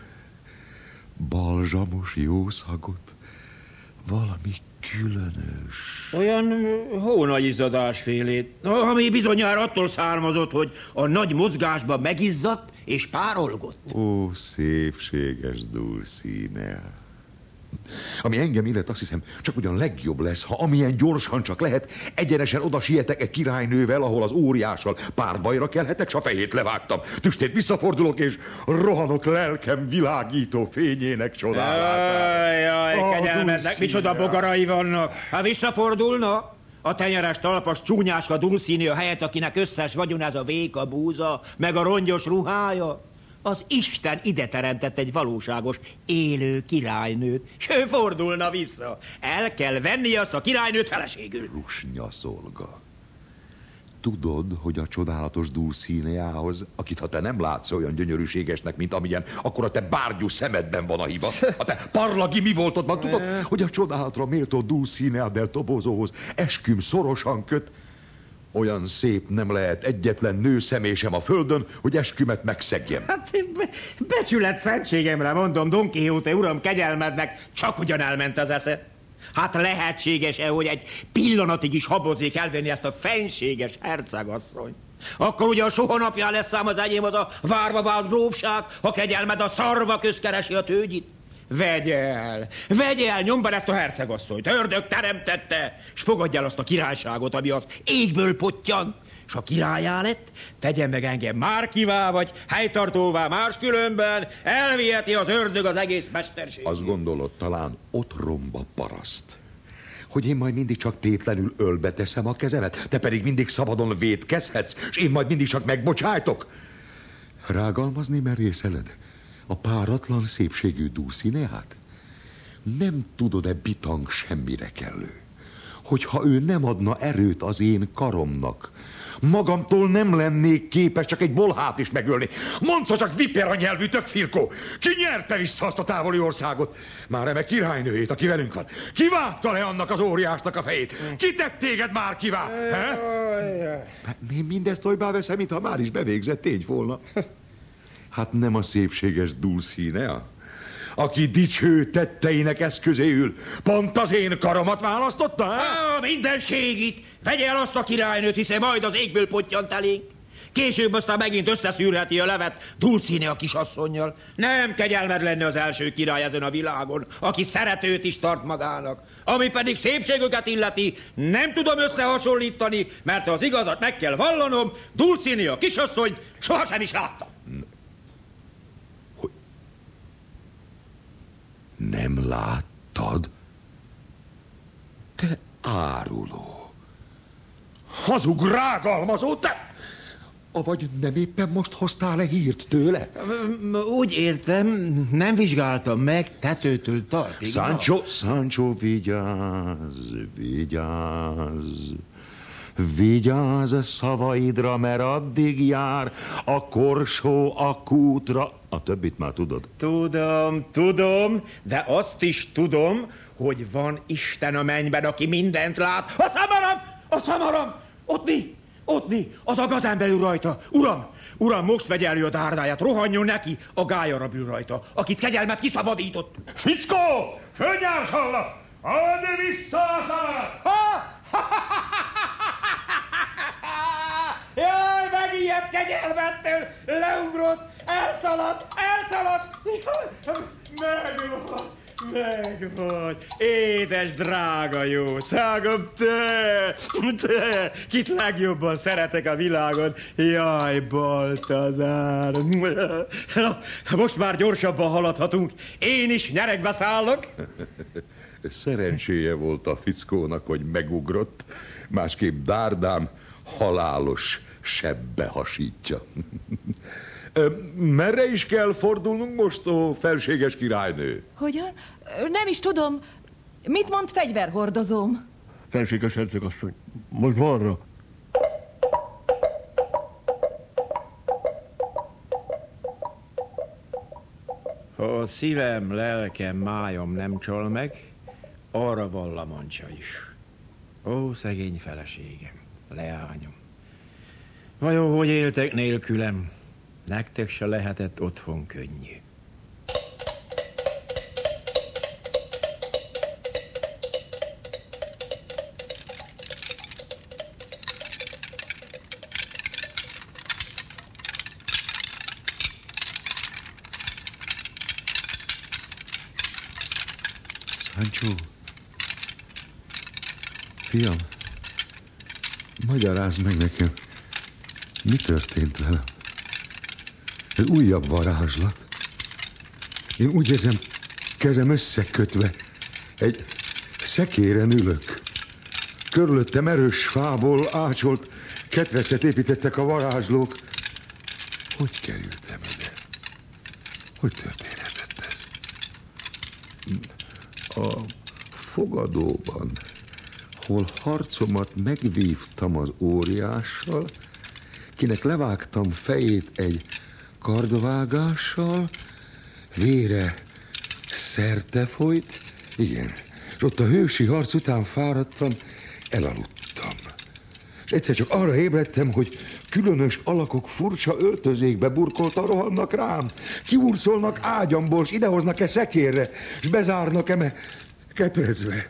Balzsamos jó szagot? Valami különös... Olyan hónaizzadásfélét, ami bizonyára attól származott, hogy a nagy mozgásban megizzadt és párolgott. Ó, szépséges Dulcinea! Ami engem illet, azt hiszem, csak ugyan legjobb lesz, ha amilyen gyorsan csak lehet, egyenesen oda sietek egy királynővel, ahol az óriással párbajra kelhetek, s a fejét levágtam. Tüstét visszafordulok, és rohanok lelkem világító fényének csodálatára. Jaj, kegyelmednek, micsoda bogarai vannak. Ha visszafordulna, a tenyeres talpas csúnyáska Dulcinea helyett, akinek összes vagyon ez a véka búza, meg a rongyos ruhája, az Isten ide teremtett egy valóságos, élő királynőt, s ő fordulna vissza. El kell venni azt a királynőt feleségül. Rusnya szolga. Tudod, hogy a csodálatos Dulcineához, akit ha te nem látsz olyan gyönyörűségesnek, mint amilyen, akkor a te bárgyú szemedben van a hiba. A te parlagi mi voltodban, tudod, hogy a csodálatra méltó Dulcinea del Tobozóhoz esküm szorosan köt. Olyan szép nem lehet egyetlen nő személy sem a földön, hogy eskümet megszegjem. Hát be, becsület szentségemre mondom, Don Quixote uram, kegyelmednek csak ugyan elment az esze. Hát lehetséges-e, hogy egy pillanatig is habozzék elvenni ezt a fenséges hercegasszony? Akkor ugye a soha napján lesz szám az enyém az a várva vált grófság, ha kegyelmed a szarva köz keresi a tőgyit? Vegye el, vegye el nyomban ezt a hercegasszonyt, ördög teremtette, és fogadj el azt a királyságot, ami az égből pottyan, és ha királyá lett, tegyen meg engem márkivá vagy helytartóvá, máskülönben elviheti az ördög az egész mesterség. Azt gondolod, talán ott romba paraszt, hogy én majd mindig csak tétlenül ölbe teszem a kezemet, te pedig mindig szabadon vétkezhetsz, és én majd mindig csak megbocsájtok? Rágalmazni merészeled a páratlan szépségű Dulcineát? Nem tudod-e, bitang semmire kellő, hogyha ő nem adna erőt az én karomnak, magamtól nem lennék képes csak egy bolhát is megölni. Mondd csak, vipera nyelvű tökfirkó, ki nyerte vissza azt a távoli országot? Már eme királynőjét, aki velünk van. Ki vágta le annak az óriásnak a fejét? Ki tett téged már kivá? Én mindezt olybá veszem, mintha már is bevégzett tény volna. Hát nem a szépséges Dulcinea, aki dicső tetteinek eszközéül pont az én karomat választotta? Á, mindenségit! Vegye el azt a királynőt, hiszen majd az égből pottyant elénk. Később aztán megint összeszűrheti a levet Dulcinea kisasszonnyal. Nem kegyelmed lenne az első király ezen a világon, aki szeretőt is tart magának. Ami pedig szépségüket illeti, nem tudom összehasonlítani, mert az igazat meg kell vallanom, Dulcinea kisasszony sohasem is láttam. Nem láttad? Te áruló, hazug rágalmazó, te! Avagy nem éppen most hoztál-e hírt tőle? Úgy értem, nem vizsgáltam meg tetőtől talpig. Sancho, Sancho, vigyázz, vigyázz. Vigyázz a szavaidra, mert addig jár a korsó a kútra. A többit már tudod. Tudom, tudom, de azt is tudom, hogy van Isten a mennyben, aki mindent lát. A szamaram! A szamaram! Ott mi? Ott mi? Az a gazán belül rajta. Uram! Uram, most vegye elő a dárdáját, rohanjon neki, a gályarab ül rajta, akit kegyelmet kiszabadított. Fickó! Fölnyársallak! Add vissza a szamarat! Ha! Jaj, megijedt kegyelmettől, leugrott, elszaladt, elszaladt, megvolt, megvolt, édes, drága jószágom, te, te, kit legjobban szeretek a világon, jaj, Baltazár. Most már gyorsabban haladhatunk, én is nyeregbe szállok. Szerencséje volt a fickónak, hogy megugrott, másképp dárdám halálos sebbe hasítja. Merre is kell fordulnunk most, ó felséges királynő? Hogyan? Nem is tudom. Mit mond fegyverhordozóm? Felséges hercegasszony, most balra. Ha a szívem, lelkem, májam nem csal meg, arra van La Mancha is. Ó, szegény feleségem, leányom. Vajon hogy éltek nélkülem? Nektek se lehetett otthon könnyű. Sancho, fiam, magyarázd meg nekem, mi történt velem? Ez újabb varázslat. Én úgy érzem, kezem összekötve, egy szekéren ülök. Körülöttem erős fából ácsolt ketreszet építettek a varázslók. Hogy kerültem ide? Hogy történhetett ez? A fogadóban, hol harcomat megvívtam az óriással, kinek levágtam fejét egy kardvágással, vére szerte folyt, igen, és ott a hősi harc után fáradtam, elaludtam. És egyszer csak arra ébredtem, hogy különös alakok furcsa öltözékbe burkoltan rohannak rám, kiurcolnak ágyamból, és idehoznak-e szekérre, és bezárnak-e ketrecbe.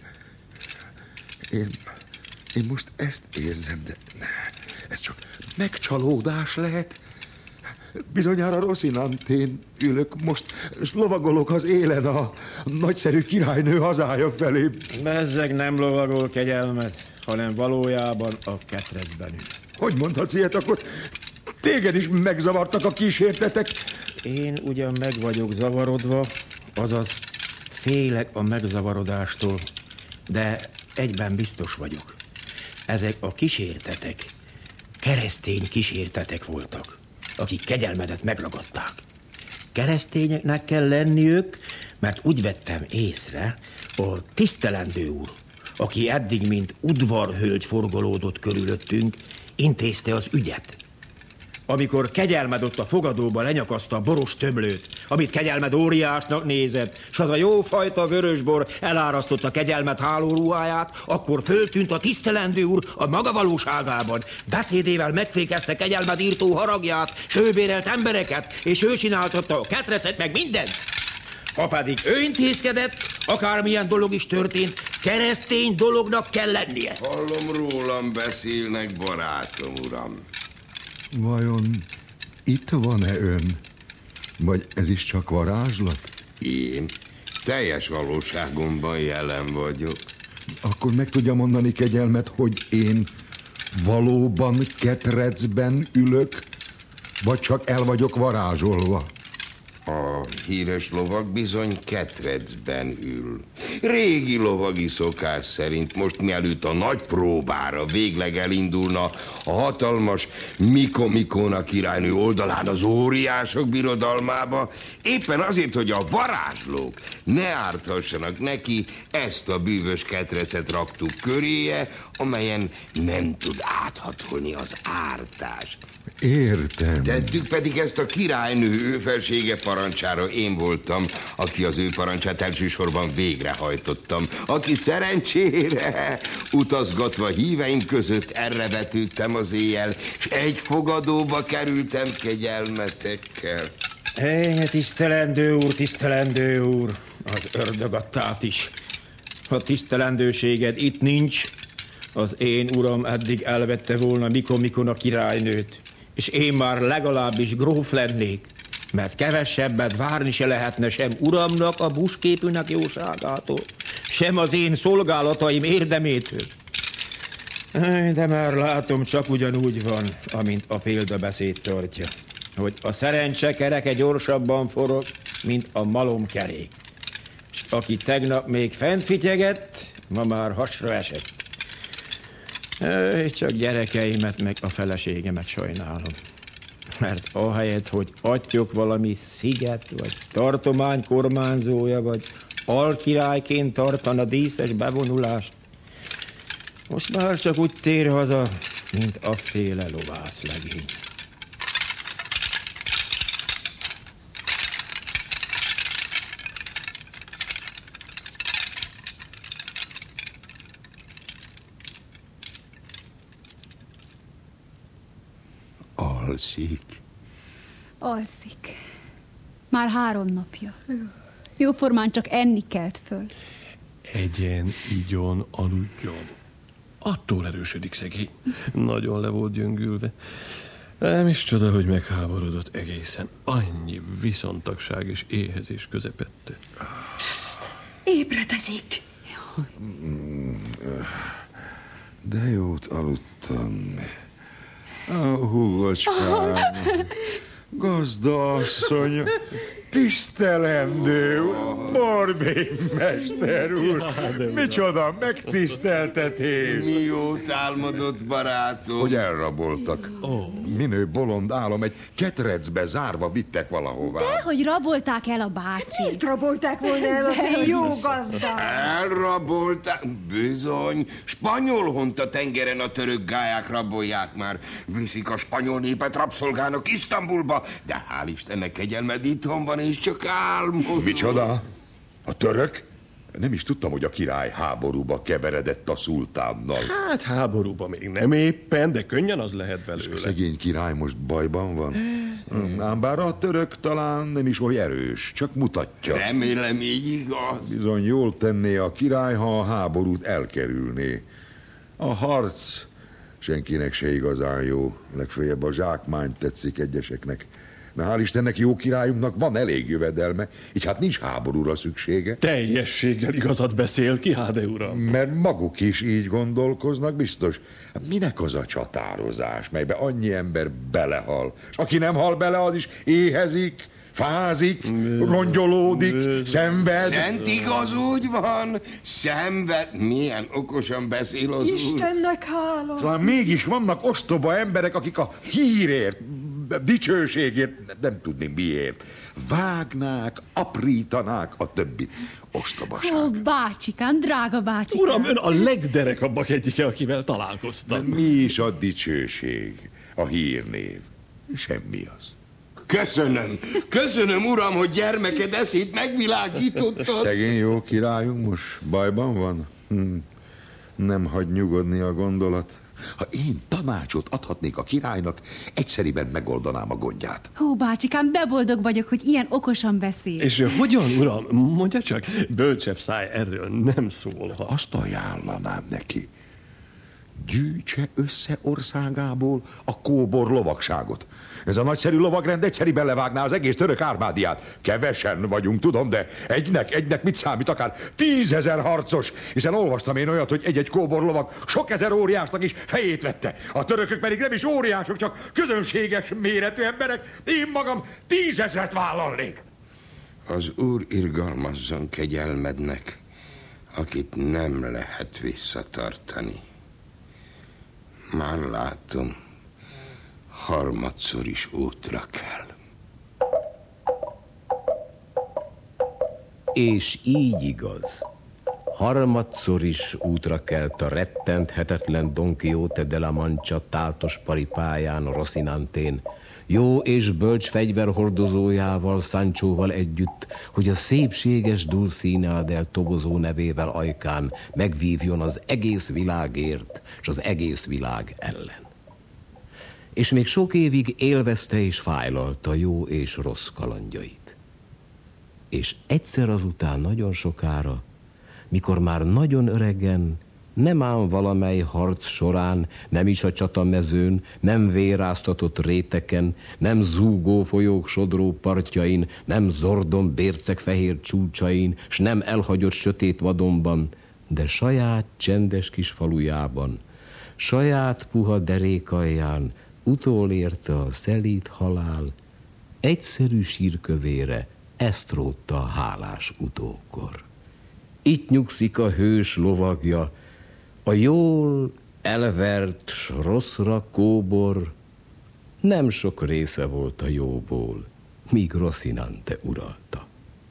Én, én most ezt érzem, de ez csak megcsalódás lehet. Bizonyára Rocinantén ülök most, és lovagolok az élen a nagyszerű királynő hazája felé. Bezzeg nem lovagol kegyelmet, hanem valójában a ketrecben ül. Hogy mondhatsz ilyet, akkor téged is megzavartak a kísértetek? Én ugyan meg vagyok zavarodva, azaz félek a megzavarodástól, de egyben biztos vagyok. Ezek a kísértetek keresztény kísértetek voltak, akik kegyelmedet megragadták. Keresztényeknek kell lenniük, mert úgy vettem észre, a tisztelendő úr, aki eddig mint udvarhölgy forgolódott körülöttünk, intézte az ügyet. Amikor kegyelmed ott a fogadóba lenyakaszta a boros tömlőt, amit kegyelmed óriásnak nézett, s az a jófajta vörösbor elárasztotta kegyelmed hálóruháját, akkor föltűnt a tisztelendő úr a maga valóságában. Beszédével megfékezte kegyelmed írtó haragját, s ő bérelt embereket, és ő csináltatta a ketrecet, meg mindent. Ha pedig ő intézkedett, akármilyen dolog is történt, keresztény dolognak kell lennie. Hallom, rólam beszélnek, barátom, uram. Vajon itt van-e ön? Vagy ez is csak varázslat? Én teljes valóságomban jelen vagyok. Akkor meg tudja mondani kegyelmet, hogy én valóban ketrecben ülök, vagy csak el vagyok varázsolva? A híres lovag bizony ketrecben ül. Régi lovagi szokás szerint most mielőtt a nagy próbára végleg elindulna a hatalmas Mikomikóna királynő oldalán az óriások birodalmába, éppen azért, hogy a varázslók ne árthassanak neki, ezt a bűvös ketrecet raktuk köréje, amelyen nem tud áthatolni az ártás. Értem. Tettük pedig ezt a királynő ő felsége parancsára. Én voltam, aki az ő parancsát elsősorban végrehajtottam, aki szerencsére utazgatva híveim között erre vetődtem az éjjel, és egy fogadóba kerültem kegyelmetekkel. Hé, tisztelendő úr, tisztelendő úr, az ördög adtát is. Ha tisztelendőséged itt nincs, az én uram eddig elvette volna Mikomikona királynőt, és én már legalábbis gróf lennék, mert kevesebbet várni se lehetne sem uramnak a busképűnek jóságától, sem az én szolgálataim érdemétől. De már látom, csak ugyanúgy van, amint a példabeszéd tartja, hogy a szerencsekereke gyorsabban forog, mint a malomkerék. És aki tegnap még fent fityegett, ma már hasra esett. Öj, csak gyerekeimet meg a feleségemet sajnálom. Mert ahelyett, hogy adjuk valami sziget, vagy tartomány kormányzója, vagy alkirályként tartana díszes bevonulást, most már csak úgy tér haza, mint a féle lovászlegény. Alszik. Alszik. Már három napja. Jóformán csak enni kelt föl. Egyen, igyon, aludjon. Attól erősödik szegény. Nagyon le volt gyöngülve. Nem is csoda, hogy megháborodott egészen. Annyi viszontagság és éhezés közepette. Ébredezik. De jót aludtam. Ó, húgocskám, gazdasszony, tisztelendő, Borbély mester úr, micsoda megtiszteltetés. Mi jót álmodott, barátom? Hogy elraboltak. Oh. Minő bolond álom, egy ketrecbe zárva vittek valahová. Dehogy rabolták el a bácsit. Miért rabolták volna el az én jó gazdát? Elrabolták? Bizony. Spanyol honta tengeren a török gályák rabolják már. Viszik a spanyol népet rabszolgának Isztambulba, de hál' Istennek kegyelmed itthon van, és csak álmodom. Micsoda? A török? Nem is tudtam, hogy a király háborúba keveredett a szultánnal. Hát háborúba még nem éppen, de könnyen az lehet belőle. A szegény király most bajban van? Ám bár a török talán nem is olyan erős, csak mutatja. Remélem így igaz. Bizony jól tenné a király, ha a háborút elkerülné. A harc senkinek se igazán jó, legfeljebb a zsákmány tetszik egyeseknek. De hál' Istennek jó királyunknak van elég jövedelme, így hát nincs háborúra szüksége. Teljességgel igazat beszél ki, Háde uram. Mert maguk is így gondolkoznak, biztos. Minek az a csatározás, melybe annyi ember belehal? És aki nem hal bele, az is éhezik, fázik, rongyolódik, szenved. Szent igaz, úgy van. Szenved. Milyen okosan beszél az úr. Istennek hála. Szóval mégis vannak ostoba emberek, akik a hírért, dicsőségért, nem tudni miért, vágnák, aprítanák a többit. Ostobaság. Ó, bácsikám, drága bácsikám. Uram, ön a legderekabbak egyike, akivel találkoztam. De mi is a dicsőség, a hírnév? Semmi az. Köszönöm, köszönöm, uram, hogy gyermeked eszét megvilágítottad. Szegény jó királyunk most bajban van? Hm. Nem hagy nyugodni a gondolat. Ha én tanácsot adhatnék a királynak, egyszeriben megoldanám a gondját. Hú, bácsikám, beboldog vagyok, hogy ilyen okosan beszél. És hogyan, uram? Mondja csak, bölcsebb száj erről nem szólhat. Azt ajánlanám neki. Gyűjtse össze országából a kóbor lovagságot. Ez a nagyszerű lovagrend egyszeriben levágná az egész török ármádiát. Kevesen vagyunk, tudom, de egynek, egynek mit számít, akár tízezer harcos. Hiszen olvastam én olyat, hogy egy-egy kóbor lovag sok ezer óriásnak is fejét vette. A törökök pedig nem is óriások, csak közönséges méretű emberek. Én magam tízezret vállalnék. Az úr irgalmazzon kegyelmednek, akit nem lehet visszatartani. Már látom, harmadszor is útra kell. És így igaz. Harmadszor is útra kelt a rettenthetetlen Don Quixote de la Mancha tátos paripáján, Rocinantén, jó és bölcs fegyverhordozójával, Sanchóval együtt, hogy a szépséges Dulcinea del Toboso nevével ajkán megvívjon az egész világért, és az egész világ ellen. És még sok évig élvezte és fájlalta jó és rossz kalandjait. És egyszer azután nagyon sokára, mikor már nagyon öregen, nem ám valamely harc során, nem is a csatamezőn, nem véráztatott réteken, nem zúgó folyók sodró partjain, nem zordon bércek fehér csúcsain, s nem elhagyott sötét vadonban, de saját csendes kis falujában, saját puha derékalján utolérte a szelíd halál, egyszerű sírkövére ezt rótta a hálás utókor. Itt nyugszik a hős lovagja, a jól elvert s rosszra kóbor, nem sok része volt a jóból, míg Rocinante uralta.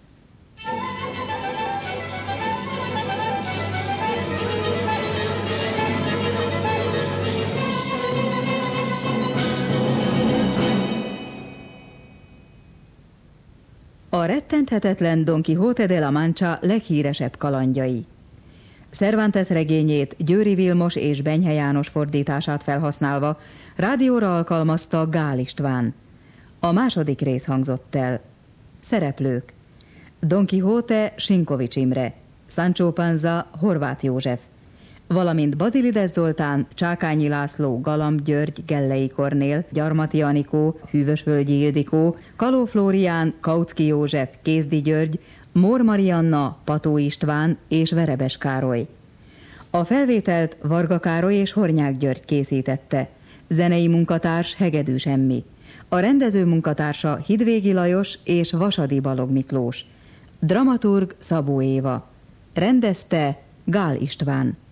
A rettenthetetlen Don Quixote de la Mancha leghíresebb kalandjai. Cervantes regényét Győri Vilmos és Benyhe János fordítását felhasználva rádióra alkalmazta Gál István. A második rész hangzott el. Szereplők: Don Quixote Sinkovics Imre, Sancho Panza Horváth József, valamint Bazilides Zoltán, Csákányi László, Galamb György, Gellei Kornél, Gyarmati Anikó, Hűvösvölgyi Ildikó, Kaló Flórián, Kautsky József, Kézdi György, Mór Marianna, Pató István és Verebes Károly. A felvételt Varga Károly és Hornyák György készítette. Zenei munkatárs Hegedűs Emmi. A rendező munkatársa Hidvégi Lajos és Vasadi Balog Miklós. Dramaturg Szabó Éva. Rendezte Gál István.